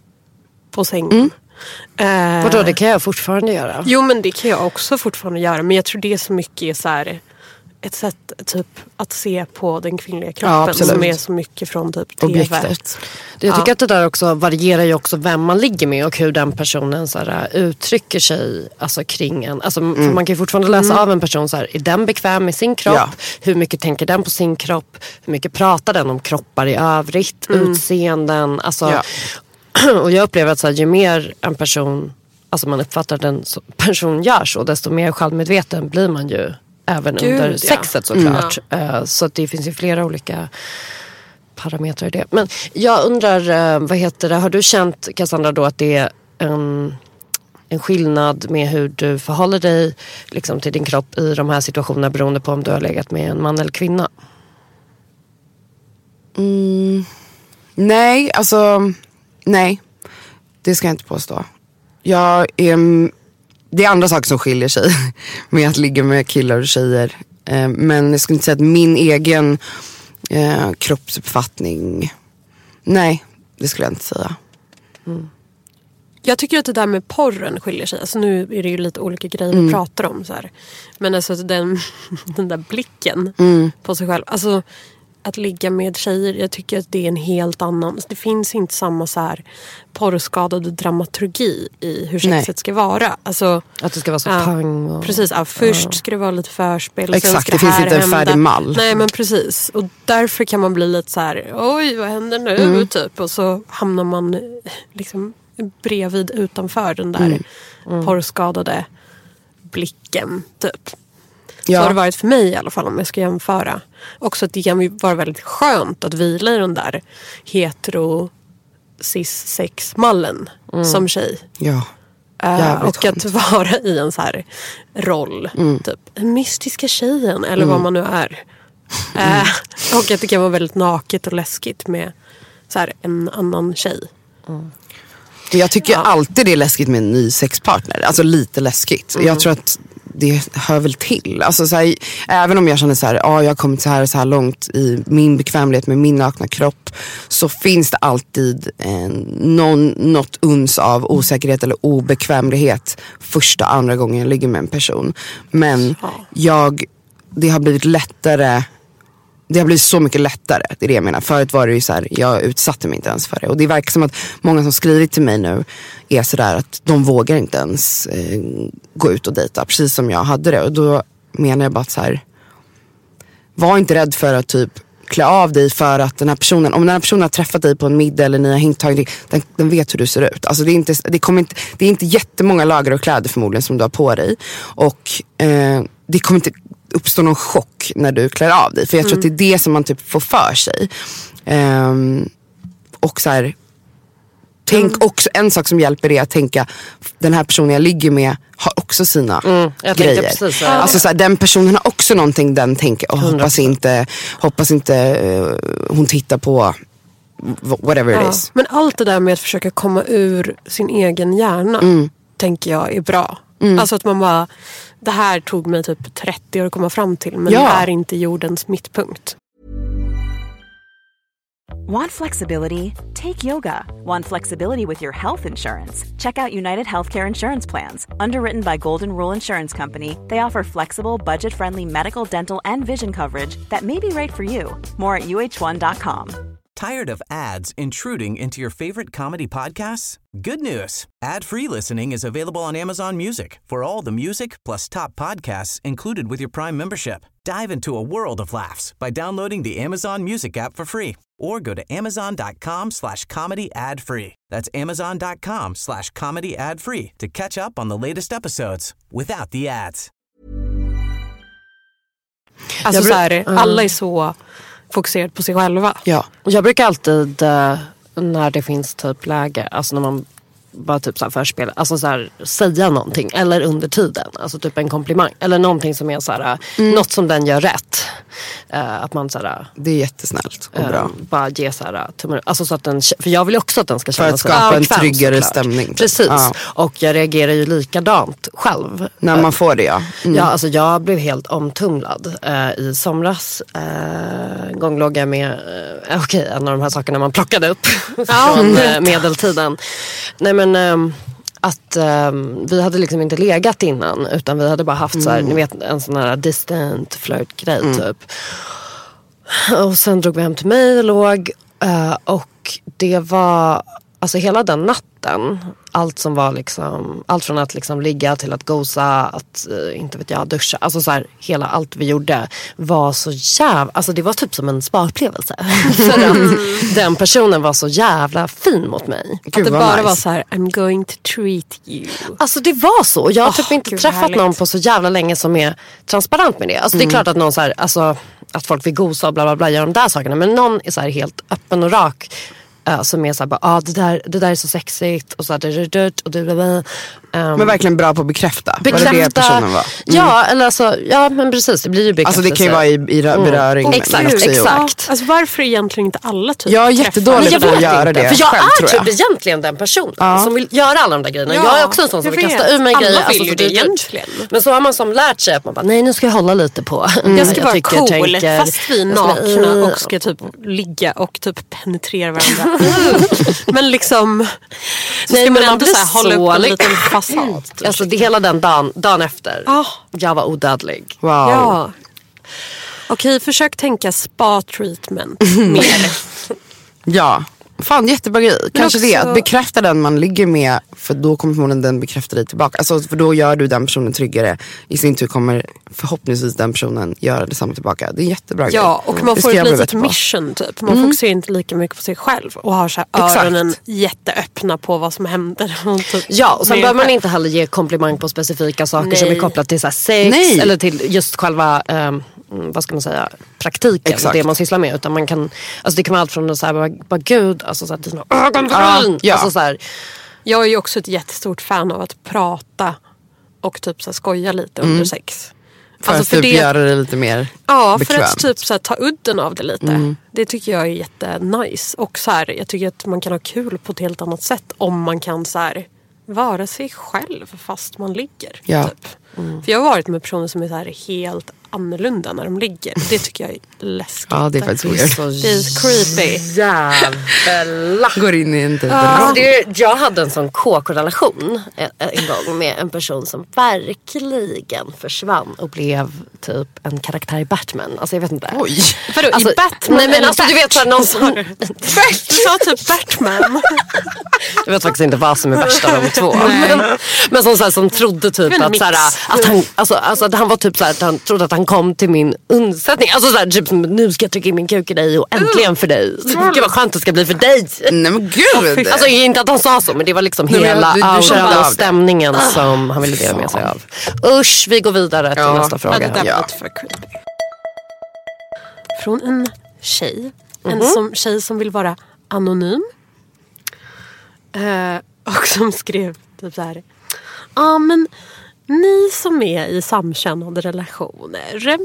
på sängen. Vadå, det kan jag fortfarande göra? Jo, men det kan jag också fortfarande göra. Men jag tror det är så mycket så här, ett sätt typ att se på den kvinnliga kroppen som är så mycket från typ TV. Objektet. Jag tycker att det där också varierar ju också vem man ligger med och hur den personen så här, uttrycker sig alltså, kring en. Alltså, för man kan ju fortfarande läsa av en person så här, är den bekväm med sin kropp? Hur mycket tänker den på sin kropp? Hur mycket pratar den om kroppar i övrigt? Utseenden? Alltså, och jag upplever att så här, ju mer en person, alltså man uppfattar den person gör så, desto mer självmedveten blir man ju även under sexet såklart. Så att det finns ju flera olika parametrar i det. Men jag undrar, vad heter det, har du känt, Cassandra, då att det är en skillnad med hur du förhåller dig liksom, till din kropp i de här situationerna beroende på om du har legat med en man eller kvinna? Nej, alltså nej, det ska jag inte påstå. Det är andra saker som skiljer sig med att ligga med killar och tjejer. Men jag skulle inte säga att min egen kroppsuppfattning, nej, det skulle jag inte säga. Jag tycker att det där med porren skiljer sig. Alltså nu är det ju lite olika grejer vi pratar om. Så här. Men alltså den där blicken på sig själv. Alltså att ligga med tjejer, jag tycker att det är en helt annan. Det finns inte samma så här porrskadade dramaturgi i hur sexet ska vara. Alltså, att det ska vara så pang. Och... Precis, först ska det vara lite förspel. Exakt, det finns inte en färdig mall. Nej, men precis. Och därför kan man bli lite så här, oj, vad händer nu? Typ. Och så hamnar man liksom bredvid utanför den där porrskadade blicken, typ. Så har det varit för mig i alla fall, om jag ska jämföra. Också att det kan ju vara väldigt skönt att vila i den där hetero cis-sex-mallen som tjej. Ja. Och skönt. Att vara i en så här roll. Typ den mystiska tjejen, eller vad man nu är. Och att det kan vara väldigt naket och läskigt med så här en annan tjej. Jag tycker alltid det är läskigt med en ny sexpartner. Alltså lite läskigt. Jag tror att det hör väl till. Alltså så här, även om jag känner så här, jag har kommit så här långt i min bekvämlighet med min nakna kropp, så finns det alltid något uns av osäkerhet eller obekvämlighet första andra gången jag ligger med en person. Men det har blivit lättare. Det har blivit så mycket lättare, det är det jag menar. Förut var det ju så här, jag utsatte mig inte ens för det. Och det verkar som att många som skrivit till mig nu är sådär att de vågar inte ens gå ut och dejta, precis som jag hade det. Och då menar jag bara så här, var inte rädd för att typ klä av dig, för att den här personen, om den här personen har träffat dig på en middag eller ni har hängt tag, den vet hur du ser ut. Alltså det är inte jättemånga lager och kläder förmodligen som du har på dig. Och det kommer inte uppstår någon chock när du klär av dig. För jag tror att det är det som man typ får för sig. Och så här, tänk också, en sak som hjälper är att tänka, den här personen jag ligger med har också sina grejer. Precis, alltså så här, den personen har också någonting den tänker, hoppas inte hon tittar på whatever it is. Men allt det där med att försöka komma ur sin egen hjärna tänker jag är bra. Alltså att man bara, det här tog mig typ 30 år att komma fram till, men det är inte jordens mittpunkt. Want flexibility? Take yoga. Want flexibility with your health insurance? Check out United Healthcare Insurance Plans. Underwritten by Golden Rule Insurance Company, they offer flexible, budget-friendly medical, dental, and vision coverage that may be right for you. More at uh1.com. Tired of ads intruding into your favorite comedy podcasts? Good news. Ad-free listening is available on Amazon Music for all the music plus top podcasts included with your Prime membership. Dive into a world of laughs by downloading the Amazon Music app for free or go to amazon.com/comedy ad-free. That's amazon.com/comedy ad-free to catch up on the latest episodes without the ads. Alltså så här, alla är så fokuserad på sig själva. Ja. Jag brukar alltid när det finns typ läge, alltså när man bara typ så här förspela, alltså så här säga någonting eller under tiden, alltså typ en komplimang eller någonting som är så här något som den gör rätt, att man så här, det är jättesnällt och bra. Bara ge så här alltså så att den, för jag vill också att den ska känna för att skapa en tryggare stämning. Precis. Och jag reagerar ju likadant själv när man får det. Ja, alltså jag blev helt omtumlad i somras. En gång låg jag med en av de här sakerna man plockade upp från medeltiden. Nej, men att vi hade liksom inte legat innan, utan vi hade bara haft så här, ni vet, en sån här distant flirt-grej typ. Och sen drog vi hem till mig och låg och det var alltså hela den natten, allt som var liksom, allt från att liksom ligga till att gosa, att inte vet jag, duscha, alltså så här, hela allt vi gjorde var så jävla, alltså det var typ som en spa-upplevelse. För att den personen var så jävla fin mot mig. Gud, att det bara var så här, I'm going to treat you. Alltså det var så. Jag har typ inte träffat någon på så jävla länge som är transparent med det. Alltså det är klart att någon så här, alltså att folk vill gosa och bla bla bla, gör de där sakerna, men någon är så här helt öppen och rak. Som är såhär bara, det där är så sexigt och så och det men verkligen bra på att bekräfta. Var det personen var? Ja, eller alltså, ja men precis, det blir ju bekräftelse. Alltså det kan ju vara i beröring. Exakt. Alltså varför är egentligen inte alla typ? Jag är jättedålig på att göra det. För jag är typ egentligen den personen som vill göra alla de där grejerna. Jag är också en sån som vill kasta ur mig grejer. Alla vill ju det egentligen. Men så har man som lärt sig att man bara, nej nu ska jag hålla lite på. Jag ska vara cool, fast vi nakna och ska typ ligga och typ penetrera varandra. Men liksom Nej, men ändå så här, hålla upp en liten fasad. Alltså det hela den dagen efter. Jag var odödlig. Wow. Ja. Okej, försök tänka spa treatment mer. Ja. Fan, jättebra grej. Kanske också... det, att bekräfta den man ligger med. För då kommer förmodligen den bekräfta dig tillbaka. Alltså, för då gör du den personen tryggare. I sin tur kommer förhoppningsvis den personen göra detsamma tillbaka. Det är jättebra grej. Ja, och man får ett litet mission typ. Man fokuserar inte lika mycket på sig själv. Och har så här öronen jätteöppna på vad som händer. Typ. Ja, och sen bör man inte heller ge komplimang på specifika saker som är kopplat till så här sex. Eller till just själva... vad ska man säga, praktiken. Exakt. Det man sysslar med, utan man kan, alltså det kan vara allt från så här, bara gud, alltså så här, dina ögonbryn. Alltså så här. Jag är ju också ett jättestort fan av att prata och typ så här, skoja lite under sex. För alltså, att för typ göra det lite mer bekvämt. För att typ så här, ta udden av det lite. Det tycker jag är jättenice. Och så här, jag tycker att man kan ha kul på ett helt annat sätt om man kan så här, vara sig själv fast man ligger. Ja. Typ. För jag har varit med personer som är så här helt annorlunda när de ligger. Det tycker jag är läskigt. Ja, det är faktiskt weird. Det är creepy. Jävla. Går in i en typ jag hade en sån KK-relation en gång med en person som verkligen försvann och blev typ en karaktär i Batman. Alltså jag vet inte. Oj. Vadå, alltså, i Batman? Nej, men alltså du vet såhär någon som... Du sa typ Batman. Jag vet faktiskt inte vad som är värst av de två. Men som, såhär, som trodde typ att, såhär, att han alltså, att han var typ såhär, att han trodde att han kom till min undsättning. Alltså såhär, typ som, nu ska jag trycka in min kuk i dig och äntligen för dig. Gud vad skönt det ska bli för dig. Nej men gud. Alltså inte att han sa så, men det var liksom hela stämningen som han ville dela med sig av. Usch, vi går vidare till nästa fråga. För creepy. Från en tjej. Tjej som vill vara anonym. Och som skrev typ så här: ja men ni som är i samkönade relationer,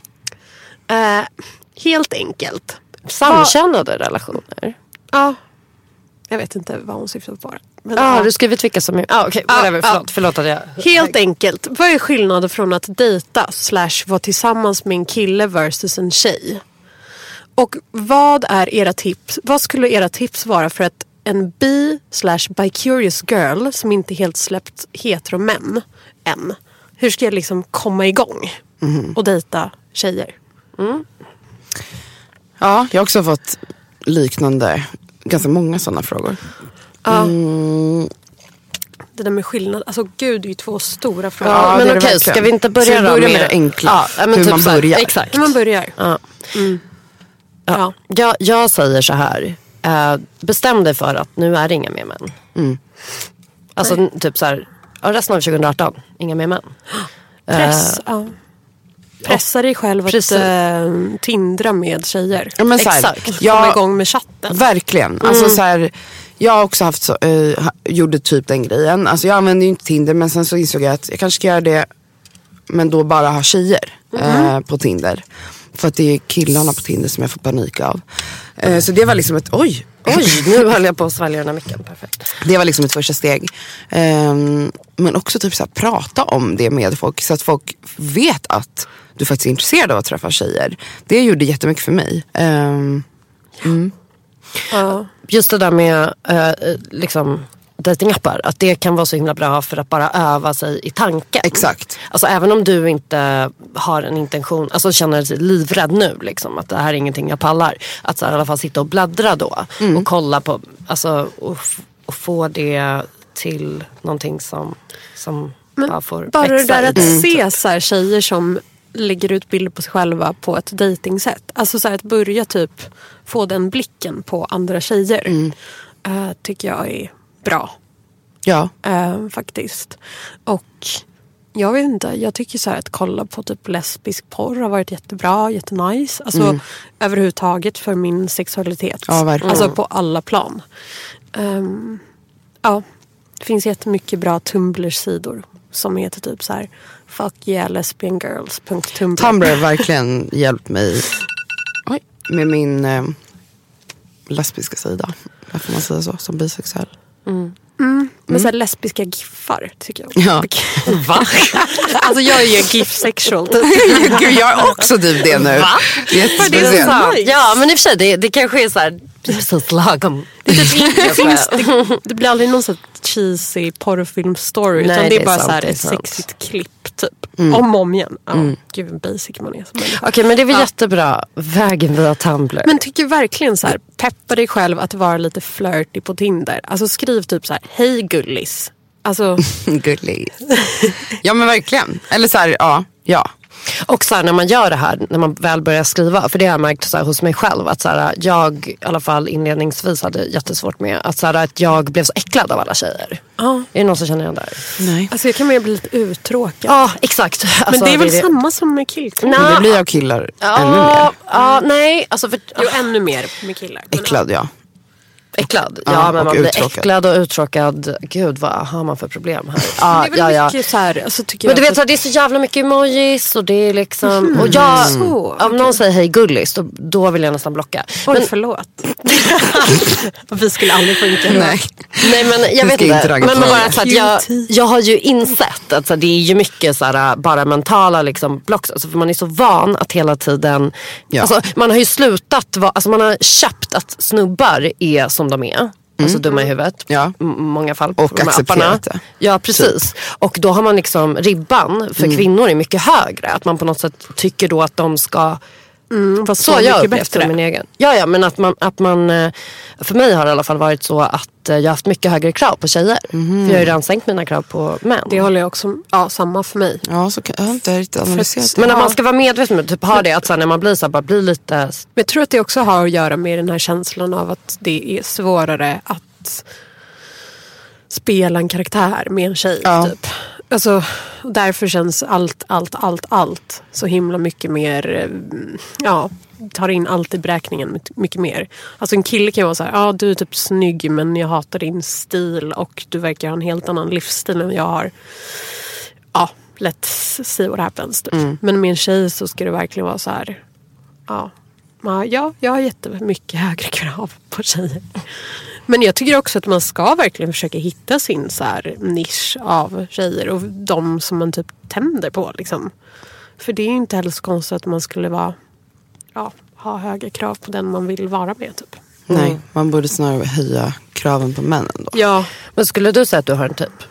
helt enkelt. Samkönade relationer? Ja. Jag vet inte vad hon syftar på. Du har skrivit vilka som är... okej, förlåt att jag... Helt enkelt, vad är skillnaden från att dejta / vara tillsammans med en kille versus en tjej? Och vad är era tips? Vad skulle era tips vara för att en bi/bi-curious girl som inte helt släppt heteromän än, hur ska jag liksom komma igång och dejta tjejer? Ja, jag har också fått liknande, ganska många sådana frågor. Det där med skillnad, alltså gud, det är ju 2 stora frågor. Ja, men okej, ska vi inte börja med det enkla? Men hur typ man börjar. Exakt. Hur man börjar. Jag säger så här. Bestäm dig för att nu är det inga mer män. Alltså typ så här, resten av 2018, inga mer män. Pressa dig själv att tindra med tjejer. Ja, men så här, exakt. Komma igång med chatten. Verkligen. Alltså så här, jag har också haft gjorde typ den grejen. Alltså jag använde ju inte Tinder, men sen så insåg jag att jag kanske ska göra det, men då bara ha tjejer på Tinder. För att det är killarna på Tinder som jag får panik av. Så det var liksom ett oj, nu höll jag på att svälja den här micken. Perfekt. Det var liksom ett första steg. Men också typ så här, prata om det med folk, så att folk vet att du faktiskt är intresserad av att träffa tjejer. Det gjorde jättemycket för mig. Just det där med liksom datingappar, att det kan vara så himla bra för att bara öva sig i tanken. Exakt. Alltså även om du inte har en intention, alltså känner dig livrädd nu liksom, att det här är ingenting jag pallar, att så här, i alla fall sitta och bläddra då och kolla på, alltså och få det till någonting som bara får bara växa. det där att se så här, tjejer som lägger ut bilder på sig själva på ett datingsätt. Alltså så här, att börja typ få den blicken på andra tjejer tycker jag är bra. Ja. Faktiskt. Och jag vet inte, jag tycker så här att kolla på typ lesbisk porr har varit jättebra, jättenice. Alltså överhuvudtaget för min sexualitet. Ja, verkligen. Alltså på alla plan. Det finns jättemycket bra Tumblr-sidor som heter typ så här fuckyeahlesbiangirls.tumblr. Tumblr har verkligen hjälpt mig med min lesbiska sida. Varför man säger så, som bisexuell. Men så här lesbiska giffar tycker jag. Ja. Va? Alltså jag är ju giff-sexual. Gud, jag är också typ det nu. Va? Jättespeciellt. Ja, men i och för sig, det kanske är så här precis lagom. Det blir aldrig någon sån cheesy porrfilm-story. Utan det är bara så här ett sexigt klipp typ. Om och om igen. Gud vad basic man är. Okej, men det är väl jättebra. Vägen via Tumblr. Men tycker verkligen så här, peppa dig själv att vara lite flirty på Tinder. Alltså skriv typ så här, hej gullis. Alltså gullis. Ja men verkligen. Eller så här, ja. Och så här, när man gör det här, när man väl börjar skriva, för det har jag märkt så här, hos mig själv, att så här, jag i alla fall inledningsvis hade jättesvårt med att, så här, att jag blev så äcklad av alla tjejer. Är det någon som känner igen där? Nej. Alltså jag kan mer bli lite uttråkad. Ja, exakt. Alltså, men det är väl samma som med killar? Men det blir jag killar ännu mer. Ja, nej. Alltså jo, ännu mer med killar. Äcklad, ja. Äcklad? Ja, men man blir uttråkad. äcklad och uttråkad. Gud, vad har man för problem här? Det är väl mycket så här, alltså, tycker men jag du vet, så det är så jävla mycket emojis och det är liksom... Och om någon säger hej gullis, då vill jag nästan blocka. Oj, förlåt. Vi skulle aldrig funka. Nej, men jag vet inte. Men bara så att jag har ju insett att så, det är ju mycket så här, bara mentala liksom, blocks. Alltså, för man är så van att hela tiden... Alltså, man har ju slutat... Alltså, man har köpt att snubbar är som de är. Alltså dumma i huvudet. Ja. Många fall. Och accepterat det. Ja, precis. Och då har man liksom ribban för kvinnor är mycket högre. Att man på något sätt tycker då att de ska... Fast så jag upplevt det min egen. Ja, men att man för mig har det i alla fall varit så att jag har haft mycket högre krav på tjejer. För jag har ju redan sänkt mina krav på män. Det håller jag också, samma för mig. Ja, så jag har inte riktigt analyserat det. Men när man ska vara medveten med typ ha det att så när man blir så bara blir lite... Men jag tror att det också har att göra med den här känslan av att det är svårare att spela en karaktär med en tjej typ. Alltså, därför känns allt så himla mycket mer, tar in allt i beräkningen mycket mer. Alltså en kille kan vara så här, du är typ snygg men jag hatar din stil och du verkar ha en helt annan livsstil än jag har. Ja, let's see what happens typ. Men med en tjej så ska det verkligen vara så här, jag har jättemycket högre krav på tjejer. Men jag tycker också att man ska verkligen försöka hitta sin så här nisch av tjejer och de som man typ tänder på liksom. För det är ju inte heller så konstigt att man skulle vara ha höga krav på den man vill vara med typ. Nej, man borde snarare höja kraven på männen då. Ja, men skulle du säga att du har en typ?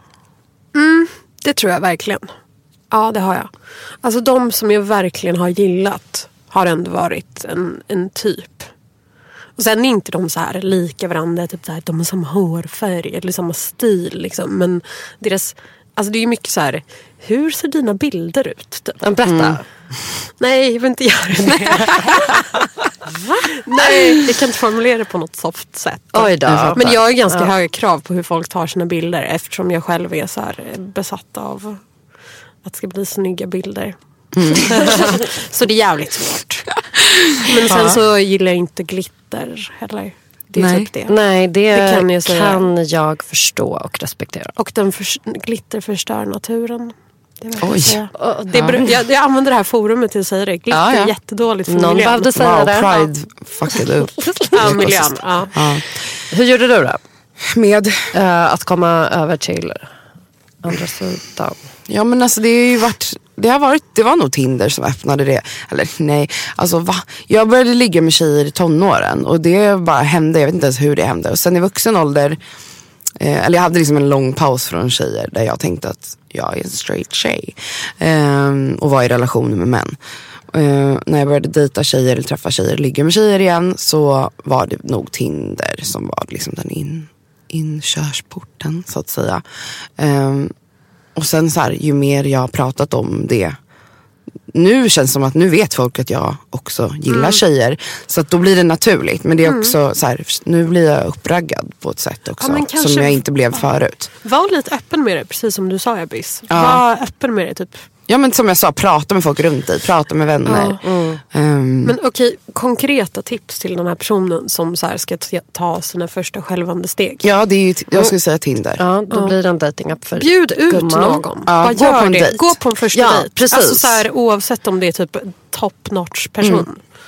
Det tror jag verkligen. Ja, det har jag. Alltså de som jag verkligen har gillat har ändå varit en typ. Och sen är inte de så här lika varandra, typ så här, de har samma hårfärg eller samma stil liksom. Men deras, alltså det är ju mycket så här, hur ser dina bilder ut? Typ. Berätta. Nej, jag vill inte göra det. Va? Nej, jag kan inte formulera det på något soft sätt. Oj då. Men jag har ganska höga krav på hur folk tar sina bilder eftersom jag själv är så här besatt av att det ska bli snygga bilder. Så det är jävligt svårt. Men sen så gillar jag inte glitter heller. Det är typ det. Nej, det kan jag förstå och respektera. Och glitter förstör naturen. Jag använder det här forumet till att säga det. Glitter är jättedåligt för miljön. Någon behövde säga det. Pride fuckade upp. Miljön. Hur gjorde du då? Med att komma över till andra sidan? Ja men alltså det var nog Tinder som öppnade det. Eller nej, alltså jag började ligga med tjejer i tonåren och det bara hände, jag vet inte ens hur det hände. Och sen i vuxen ålder, eller jag hade liksom en lång paus från tjejer där jag tänkte att jag är en straight tjej och var i relationer med män. När jag började dejta tjejer eller träffa tjejer, ligga med tjejer igen, så var det nog Tinder som var liksom den inkörsporten så att säga. Och sen så här, ju mer jag har pratat om det, nu känns det som att nu vet folk att jag också gillar tjejer. Så att då blir det naturligt. Men det är också så här, nu blir jag uppraggad på ett sätt också som jag inte blev förut. Var lite öppen med det, precis som du sa, Ebbis. Var öppen med det typ. Ja men som jag sa, prata med folk runt dig, prata med vänner. Men okej, konkreta tips till den här personen som så här ska ta sina första självande steg. Ja, det är ju, jag skulle säga Tinder. Ja, då blir det en dating-app för bjud ut någon. Ja, gå på en dejt. Gå på en första dejt. Precis. Alltså så här, oavsett om det är typ top-notch person.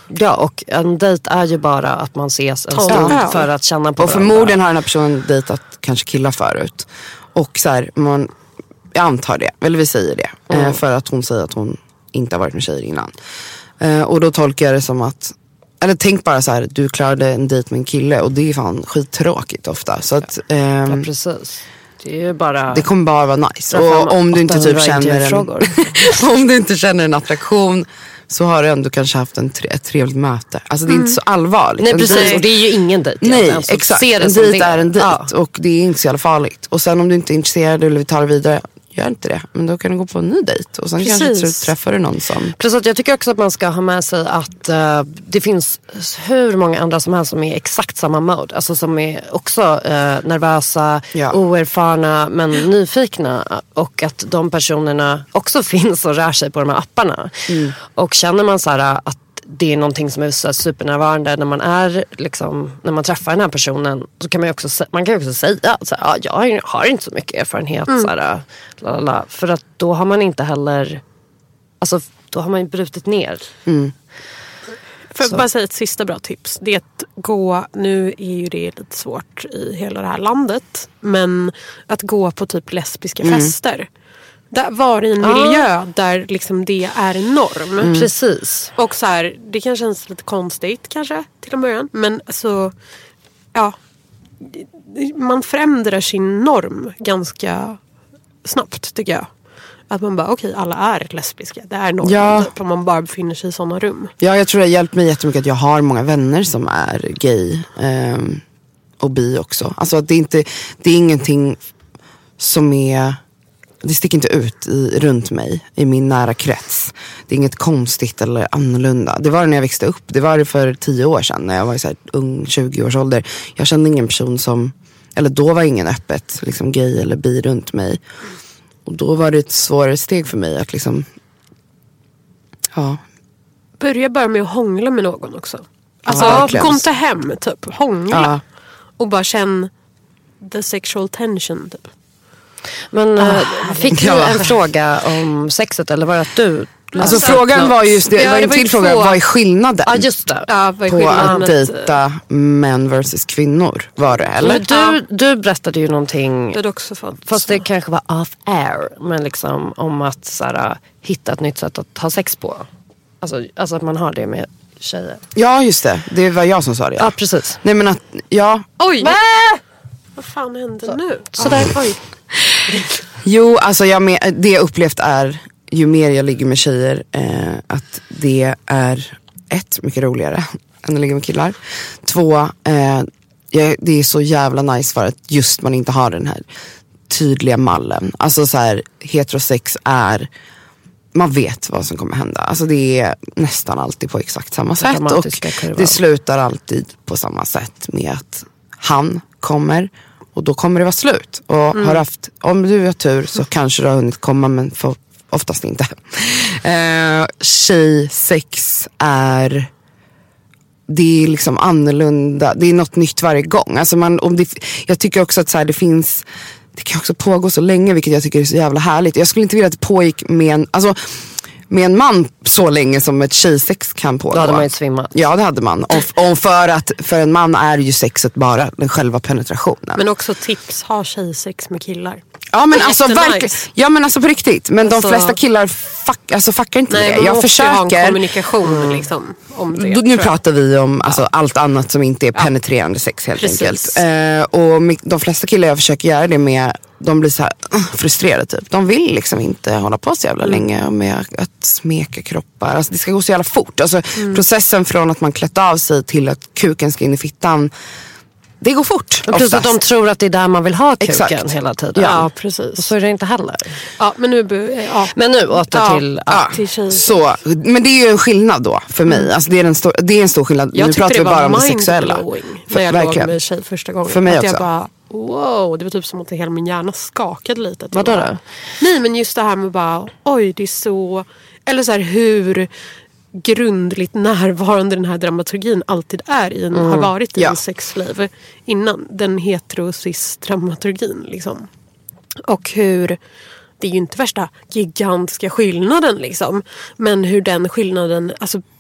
Ja, och en dejt är ju bara att man ses en stund för att känna på och förmodligen har den här personen dejtat kanske killar förut. Och så här, jag antar det, eller vi säger det. För att hon säger att hon inte har varit med tjejer innan. Och då tolkar jag det som att, eller tänk bara så här, du klarade en dejt med en kille och det är fan skittråkigt ofta. Så att, ja, precis. Det är ju bara... Det kommer bara vara nice. Och om du inte typ känner om du inte känner en attraktion, så har du ändå kanske haft ett trevligt möte. Alltså det är inte så allvarligt. Nej, precis. Och det är ju ingen dejt. Nej, exakt. En dejt är en dejt. Ja. Och det är inte så jävla farligt. Och sen om du inte är intresserad eller vill ta det vidare, gör inte det. Men då kan du gå på en ny dejt. Och sen kanske träffar du någon som... Plus att jag tycker också att man ska ha med sig att det finns hur många andra som helst som är exakt samma mode. Alltså som är också nervösa, oerfarna men nyfikna. Och att de personerna också finns och rör sig på de här apparna. Och känner man så här att det är någonting som är så supernärvarande när man är liksom, när man träffar den här personen, så kan man ju också säga så här, jag har inte så mycket erfarenhet så här, lalala, för att då har man inte heller, alltså då har man ju brutit ner. För att bara säga ett sista bra tips, det är att gå, nu är ju det lite svårt i hela det här landet, men att gå på typ lesbiska fester. Där var i en miljö där liksom det är norm. Precis. Och så här, det kan kännas lite konstigt kanske till en början. Men alltså, ja, man förändrar sin norm ganska snabbt tycker jag. Att man bara, okej, alla är lesbiska. Det är normen typ, om man bara befinner sig i sådana rum. Ja, jag tror det har hjälpt mig jättemycket att jag har många vänner som är gay och bi också. Alltså att det är ingenting som är... Det sticker inte ut runt mig, i min nära krets. Det är inget konstigt eller annorlunda. Det var det när jag växte upp. Det var det för 10 år sedan när jag var i så här ung 20 års ålder. Jag kände ingen person som, eller då var ingen öppet liksom gay eller bi runt mig. Och då var det ett svårare steg för mig att liksom, börja bara med att hångla med någon också. Alltså, gå inte hem typ, hångla. Ja. Och bara känn the sexual tension typ. Men fick du en fråga om sexet, eller var det att du... Alltså frågan var just det, var en till fråga, vad är skillnaden? Ja, just det. På att dejta män versus kvinnor, var det, eller? Du berättade ju någonting, det också fast det kanske var off air, men liksom om att så här, hitta ett nytt sätt att ha sex på. Alltså att man har det med tjejer. Ja, just det. Det var jag som sa det. Ja, precis. Nej, men att, Oj! Vad fan hände nu? Sådär, oj. Jo, alltså det jag upplevt är, ju mer jag ligger med tjejer, att det är 1, mycket roligare än att ligga med killar. 2, det är så jävla nice för att just man inte har den här tydliga mallen. Alltså så här, heterosex är, man vet vad som kommer hända. Alltså det är nästan alltid på exakt samma sätt. Och det slutar alltid på samma sätt med att han kommer och då kommer det vara slut. Och har haft, om du har tur så kanske du har hunnit komma, men oftast inte. Tjejsex är, det är liksom annorlunda. Det är något nytt varje gång. Alltså jag tycker också att så här, det kan också pågå så länge, vilket jag tycker är så jävla härligt. Jag skulle inte vilja att det pågick med en man så länge som ett tjejsex kan pågå. Då hade man ju svimmat. Ja, det hade man. Och för en man är ju sexet bara den själva penetrationen. Men också tips, ha tjejsex med killar. Ja, men alltså verkligen. Ja, men alltså på riktigt. Men de flesta killar fuckar inte med det. Jag försöker ha en kommunikation liksom om det. Nu pratar vi om allt annat som inte är penetrerande sex helt enkelt. Och de flesta killar jag försöker göra det med, de blir så här frustrerade typ. De vill liksom inte hålla på så jävla länge med att smeka kroppar. Alltså det ska gå så jävla fort. Alltså processen från att man klätt av sig till att kuken ska in i fittan, det går fort. Plus att de tror att det är där man vill ha kuken hela tiden. Ja, precis. Och så är det inte heller. Ja, men nu åter till... till tjej. Så, men det är ju en skillnad då för mig. Alltså det är en stor skillnad. Jag nu pratar vi bara om det sexuella. När jag låg med tjej första gången. För mig att också. Jag bara, wow, det var typ som att hela min hjärna skakade lite. Vadå då? Nej, men just det här med bara, oj, det är så... Eller så här, hur grundligt närvarande den här dramaturgin alltid är har varit i en sexliv innan. Den heterosis-dramaturgin liksom. Och hur, det är ju inte värsta gigantiska skillnaden liksom, men hur den skillnaden alltså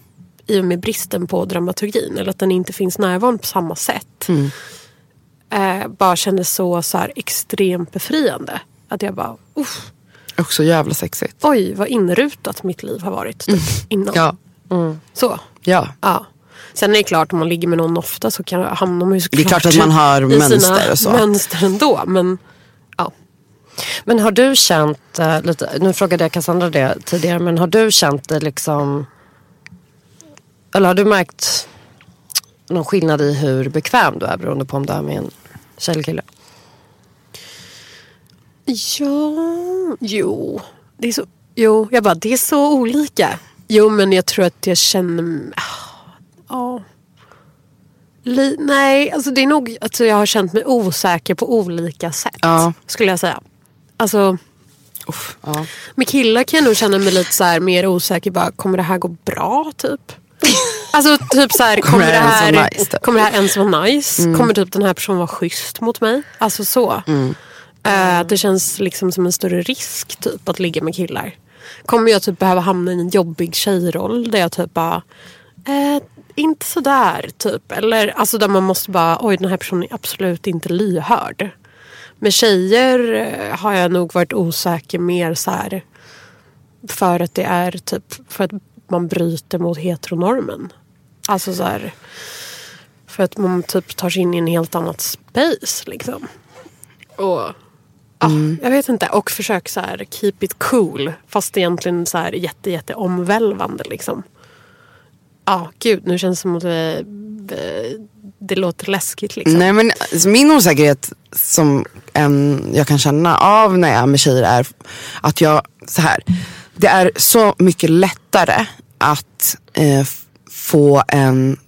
i och med bristen på dramaturgin. Eller att den inte finns närvarande på samma sätt. Bara kändes så här extremt befriande. Att jag bara, också jävla sexigt. Oj, vad inrutat mitt liv har varit typ, innan. Ja. Så. Ja. Sen är det klart, om man ligger med någon ofta så kan hamnar man ju såklart. Det är klart att man har mönster och så. Mönster ändå, men ja. Men har du känt lite, nu frågade jag Cassandra det tidigare, men har du känt det liksom, eller har du märkt någon skillnad i hur bekväm du är beroende på om du är med en tjej eller kille? Det är så olika. Jo, men jag tror att jag känner nej, alltså det är nog att jag har känt mig osäker på olika sätt, skulle jag säga. Alltså med killar kan jag nog känna mig lite så här mer osäker, bara kommer det här gå bra typ? Alltså typ så här, kommer det här ens vara nice? Kommer typ den här personen vara schysst mot mig? Alltså så. Det känns liksom som en större risk typ att ligga med killar. Kommer jag typ behöva hamna i en jobbig tjejroll där jag typ bara inte så där typ, eller alltså där man måste bara, oj, den här personen är absolut inte lyhörd. Med tjejer har jag nog varit osäker mer så här, för att det är typ för att man bryter mot heteronormen. Alltså så här, för att man typ tar sig in i en helt annat space liksom. Och jag vet inte, och försök så här keep it cool, fast egentligen så här jätte omvälvande liksom. Gud, nu känns det som att det låter läskigt liksom. Nej, men min osäkerhet som jag kan känna av när jag är med tjejer är att det är så mycket lättare att få en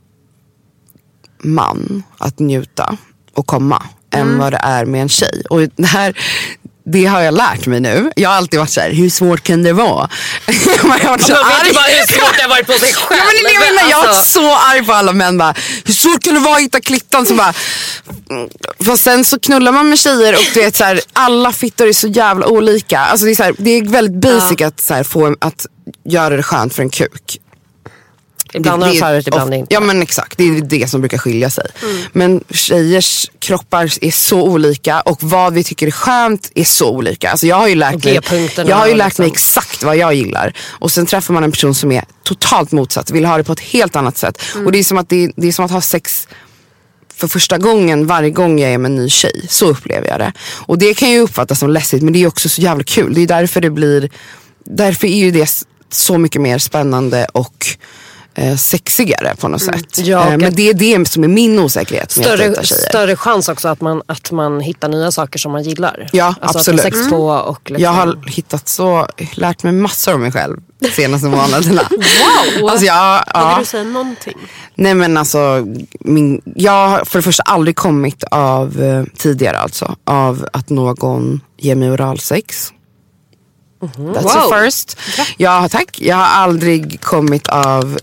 man att njuta och komma än vad det är med en tjej. Och det har jag lärt mig nu. Jag har alltid varit så här, hur svårt kan det vara? Jag har varit så arg. Bara hur svårt det har varit på sig själv. Jag har varit så arg på alla män. Bara, hur svårt kan det vara att hitta klittan? Så bara, fast sen så knullar man med tjejer och du vet så här, alla fittor är så jävla olika. Alltså det är, så här, det är väldigt basic att, så här, få att göra det skönt för en kuk. Ibland har förut, ibland inte. Ja, men exakt, det är det som brukar skilja sig. Men tjejers kroppar är så olika, och vad vi tycker är skönt är så olika. Alltså jag har ju lärt mig exakt vad jag gillar. Och sen träffar man en person som är totalt motsatt, vill ha det på ett helt annat sätt. Och det är som att det är som att ha sex för första gången varje gång jag är med en ny tjej. Så upplever jag det. Och det kan ju uppfattas som läskigt, men det är också så jävla kul. Det är därför är ju det så mycket mer spännande och sexigare på något sätt. Men det är det som är min osäkerhet med att dejta tjejer. Större chans också att man hittar nya saker som man gillar. Ja, alltså absolut. Att sex på och liksom. Jag har lärt mig massor om mig själv de senaste månaderna. Wow! Alltså Vill du säga någonting? Nej, men alltså jag har för det första aldrig kommit av tidigare alltså av att någon ger mig oralsex. That's a first. Ja, tack. Jag har aldrig kommit av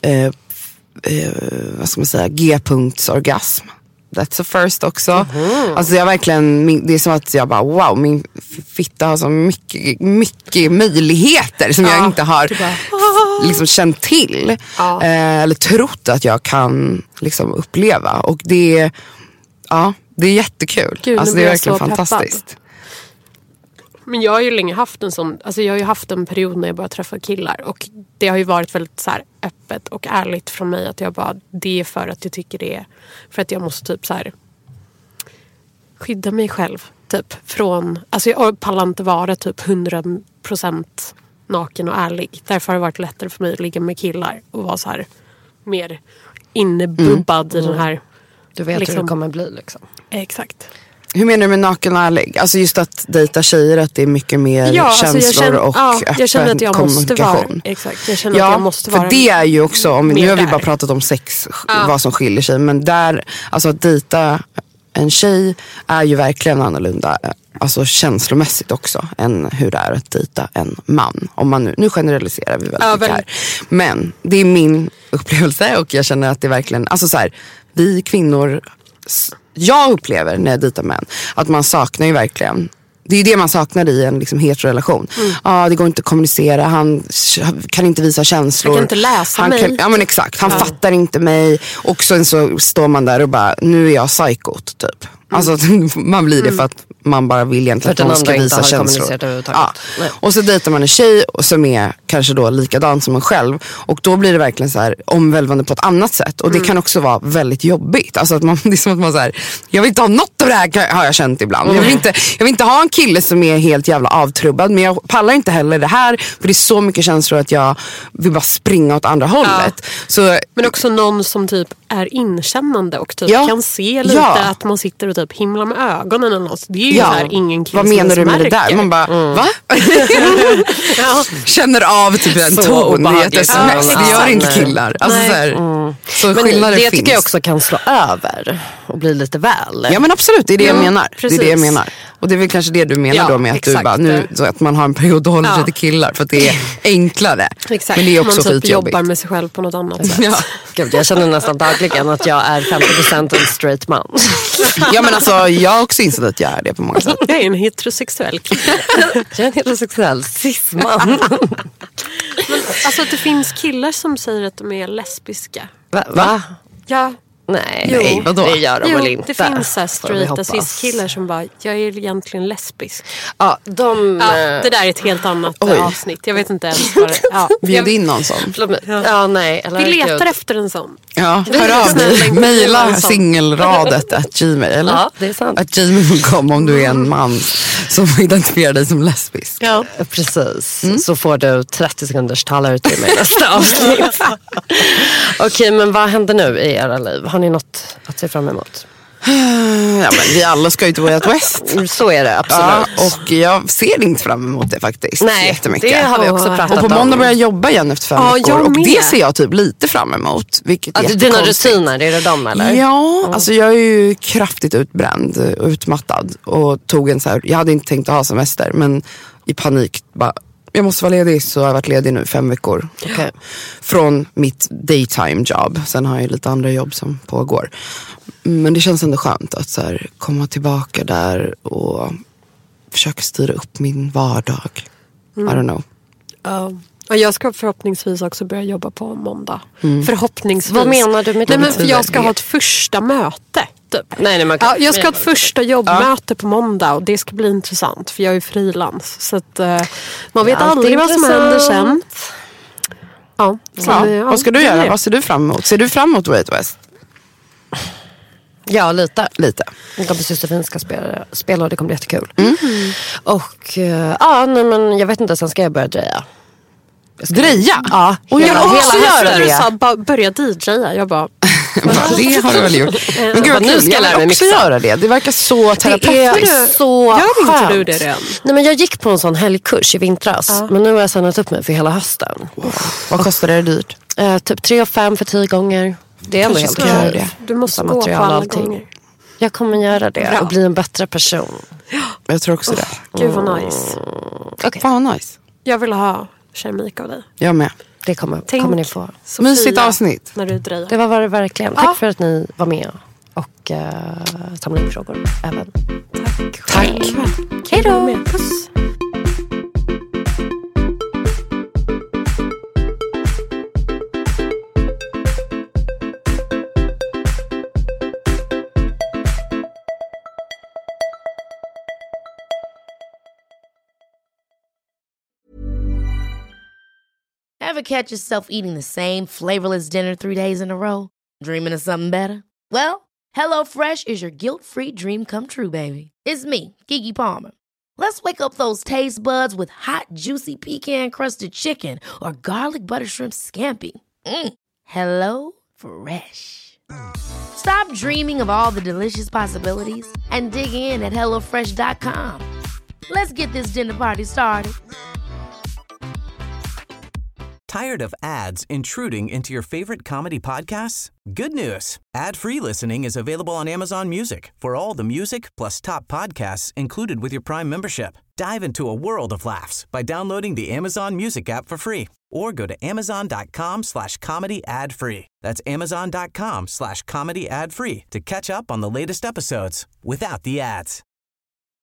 vad ska man säga, G-punktsorgasm. That's a first också. Alltså jag verkligen, det är som att jag bara, wow, min fitta har så mycket möjligheter som jag inte har liksom känt till eller trott att jag kan liksom uppleva. Och det är jättekul. Gud, alltså det är verkligen fantastiskt. Peppad. Men jag har ju länge haft en sån, alltså jag har ju haft en period när jag började träffa killar, och det har ju varit väldigt så här öppet och ärligt från mig, att jag bara, det är för att jag tycker det är, för att jag måste typ så här skydda mig själv typ från, alltså jag pallar inte vara typ 100% naken och ärlig. Därför har det varit lättare för mig att ligga med killar och vara så här mer innebubbad i den här, du vet liksom, hur det kommer bli liksom. Exakt. Hur menar du med naken och ärlig? Alltså just att dejta tjejer, att det är mycket mer känslor och öppen kommunikation. Exakt, jag känner att jag måste vara. För det är ju också, om nu har vi bara pratat om sex, vad som skiljer sig. Men där, alltså att dejta en tjej är ju verkligen annorlunda. Alltså känslomässigt också, än hur det är att dejta en man. Om man nu generaliserar vi väldigt mycket här. Men det är min upplevelse, och jag känner att det verkligen, alltså så här, vi kvinnor, jag upplever när jag dejtar män att man saknar ju verkligen Det är ju det man saknar i en liksom heterorelation. Det går inte att kommunicera, han kan inte visa känslor. Han kan inte läsa mig. Ja men exakt, han fattar inte mig. Och sen så står man där och bara, nu är jag psykot typ. Alltså man blir det för att man bara vill egentligen att någon ska visa känslor. Ja. Och så dejtar man en tjej som är kanske då likadan som en själv. Och då blir det verkligen så här omvälvande på ett annat sätt. Och det kan också vara väldigt jobbigt. Alltså att det är som att man så här, jag vill inte ha något av det här, har jag känt ibland. Jag vill inte ha en kille som är helt jävla avtrubbad. Men jag pallar inte heller det här. För det är så mycket känslor att jag vill bara springa åt andra hållet. Så, men också någon som typ är inkännande och typ kan se lite att man sitter och typ himlar med ögonen eller något. Det är ju här ingen kille. Vad menar du med det där? Man bara, va? Känner av typ en ton i ett sms. Det gör inte killar. Alltså, så men det tycker jag också kan slå över och bli lite väl. Ja men absolut, det är det jag menar. Precis. Det är det jag menar. Och det är väl kanske det du menar då med att du bara, nu, så att man har en period och håller sig till killar för att det är enklare. Exakt. Men det är också man typ jobbar med sig själv på något annat sätt. Gud, jag känner nästan dagligen att jag är 50% en straight man. Ja men alltså, jag har också insett att jag är det på många sätt. Jag är en heterosexuell kille. Jag är en heterosexuell cis-man. Men alltså att det finns killar som säger att de är lesbiska. Va? Ja. Nej, vadå? Det gör de väl inte. Det finns så här straighta cis-killar som bara, jag är egentligen lesbisk. Ja, det där är ett helt annat avsnitt. Jag vet inte ens vad det bjöd in någon sån. Vi letar efter en sån. Ja, hör av dig. Maila singelradet@gmail eller? Ja, det är sant. @gmail.com om du är en man som identifierar dig som lesbisk. Ja, precis. Så får du 30 sekunders talare till mig nästa avsnitt. Okej, men vad händer nu i era liv? Har ni något att se fram emot? Ja, men vi alla ska ju till Way Out West. Så är det, absolut. Ja, och jag ser inte fram emot det faktiskt. Nej, det har vi också pratat om. Och på måndag börjar jag jobba igen efter 5 veckor. Och det ser jag typ lite fram emot. Vilket är dina rutiner, är det dem eller? Ja, alltså jag är ju kraftigt utbränd och utmattad. Och tog en så här, jag hade inte tänkt att ha semester, men i panik bara, jag måste vara ledig, så har jag varit ledig nu 5 veckor. Okay. Från mitt daytime job. Sen har jag lite andra jobb som pågår. Men det känns ändå skönt att så här, komma tillbaka där och försöka styra upp min vardag. I don't know. Jag ska förhoppningsvis också börja jobba på måndag. Förhoppningsvis. Vad menar du med det? Nej, men jag ska ha ett första möte. Typ. Jag ska ha ett första jobbmöte på måndag och det ska bli intressant för jag är frilans. Så att man vet aldrig vad som händer sen. Vad ska du göra? Vad ser du fram emot? Ser du fram emot Way Out West? Ja, lite. Min kompis Josefin ska spela och det kommer bli jättekul. Och men jag vet inte, sen ska jag börja dreja. Dreja? Ja. Och jag också göra det. Sa, börja DJa. Jag bara... det har du väl gjort. Men gud, nu ska jag också göra det. Det verkar så terapeutiskt. Gör inte du det redan? Nej, men jag gick på en sån helgkurs i vintras. Men nu har jag signat upp mig för hela hösten. Vad kostar det dyrt? Typ 3 5 för 10 gånger. Det är ändå helt kul. Du måste gå på alla gånger. Jag kommer göra det och bli en bättre person. Jag tror också det. Gud vad nice. Okay. Fan vad nice. Jag vill ha keramik av dig. Jag med. Det kommer ni få. Mysigt avsnitt. När du drejar. Det var det verkligen. Tack för att ni var med och samlade in frågor även. Tack. Hej då. Puss. Ever catch yourself eating the same flavorless dinner 3 days in a row? Dreaming of something better? Well, HelloFresh is your guilt-free dream come true, baby. It's me, Keke Palmer. Let's wake up those taste buds with hot, juicy pecan-crusted chicken or garlic butter shrimp scampi. Hello Fresh. Stop dreaming of all the delicious possibilities and dig in at HelloFresh.com. Let's get this dinner party started. Tired of ads intruding into your favorite comedy podcasts? Good news. Ad-free listening is available on Amazon Music for all the music plus top podcasts included with your Prime membership. Dive into a world of laughs by downloading the Amazon Music app for free or go to amazon.com/comedy ad-free. That's amazon.com/comedy ad-free to catch up on the latest episodes without the ads.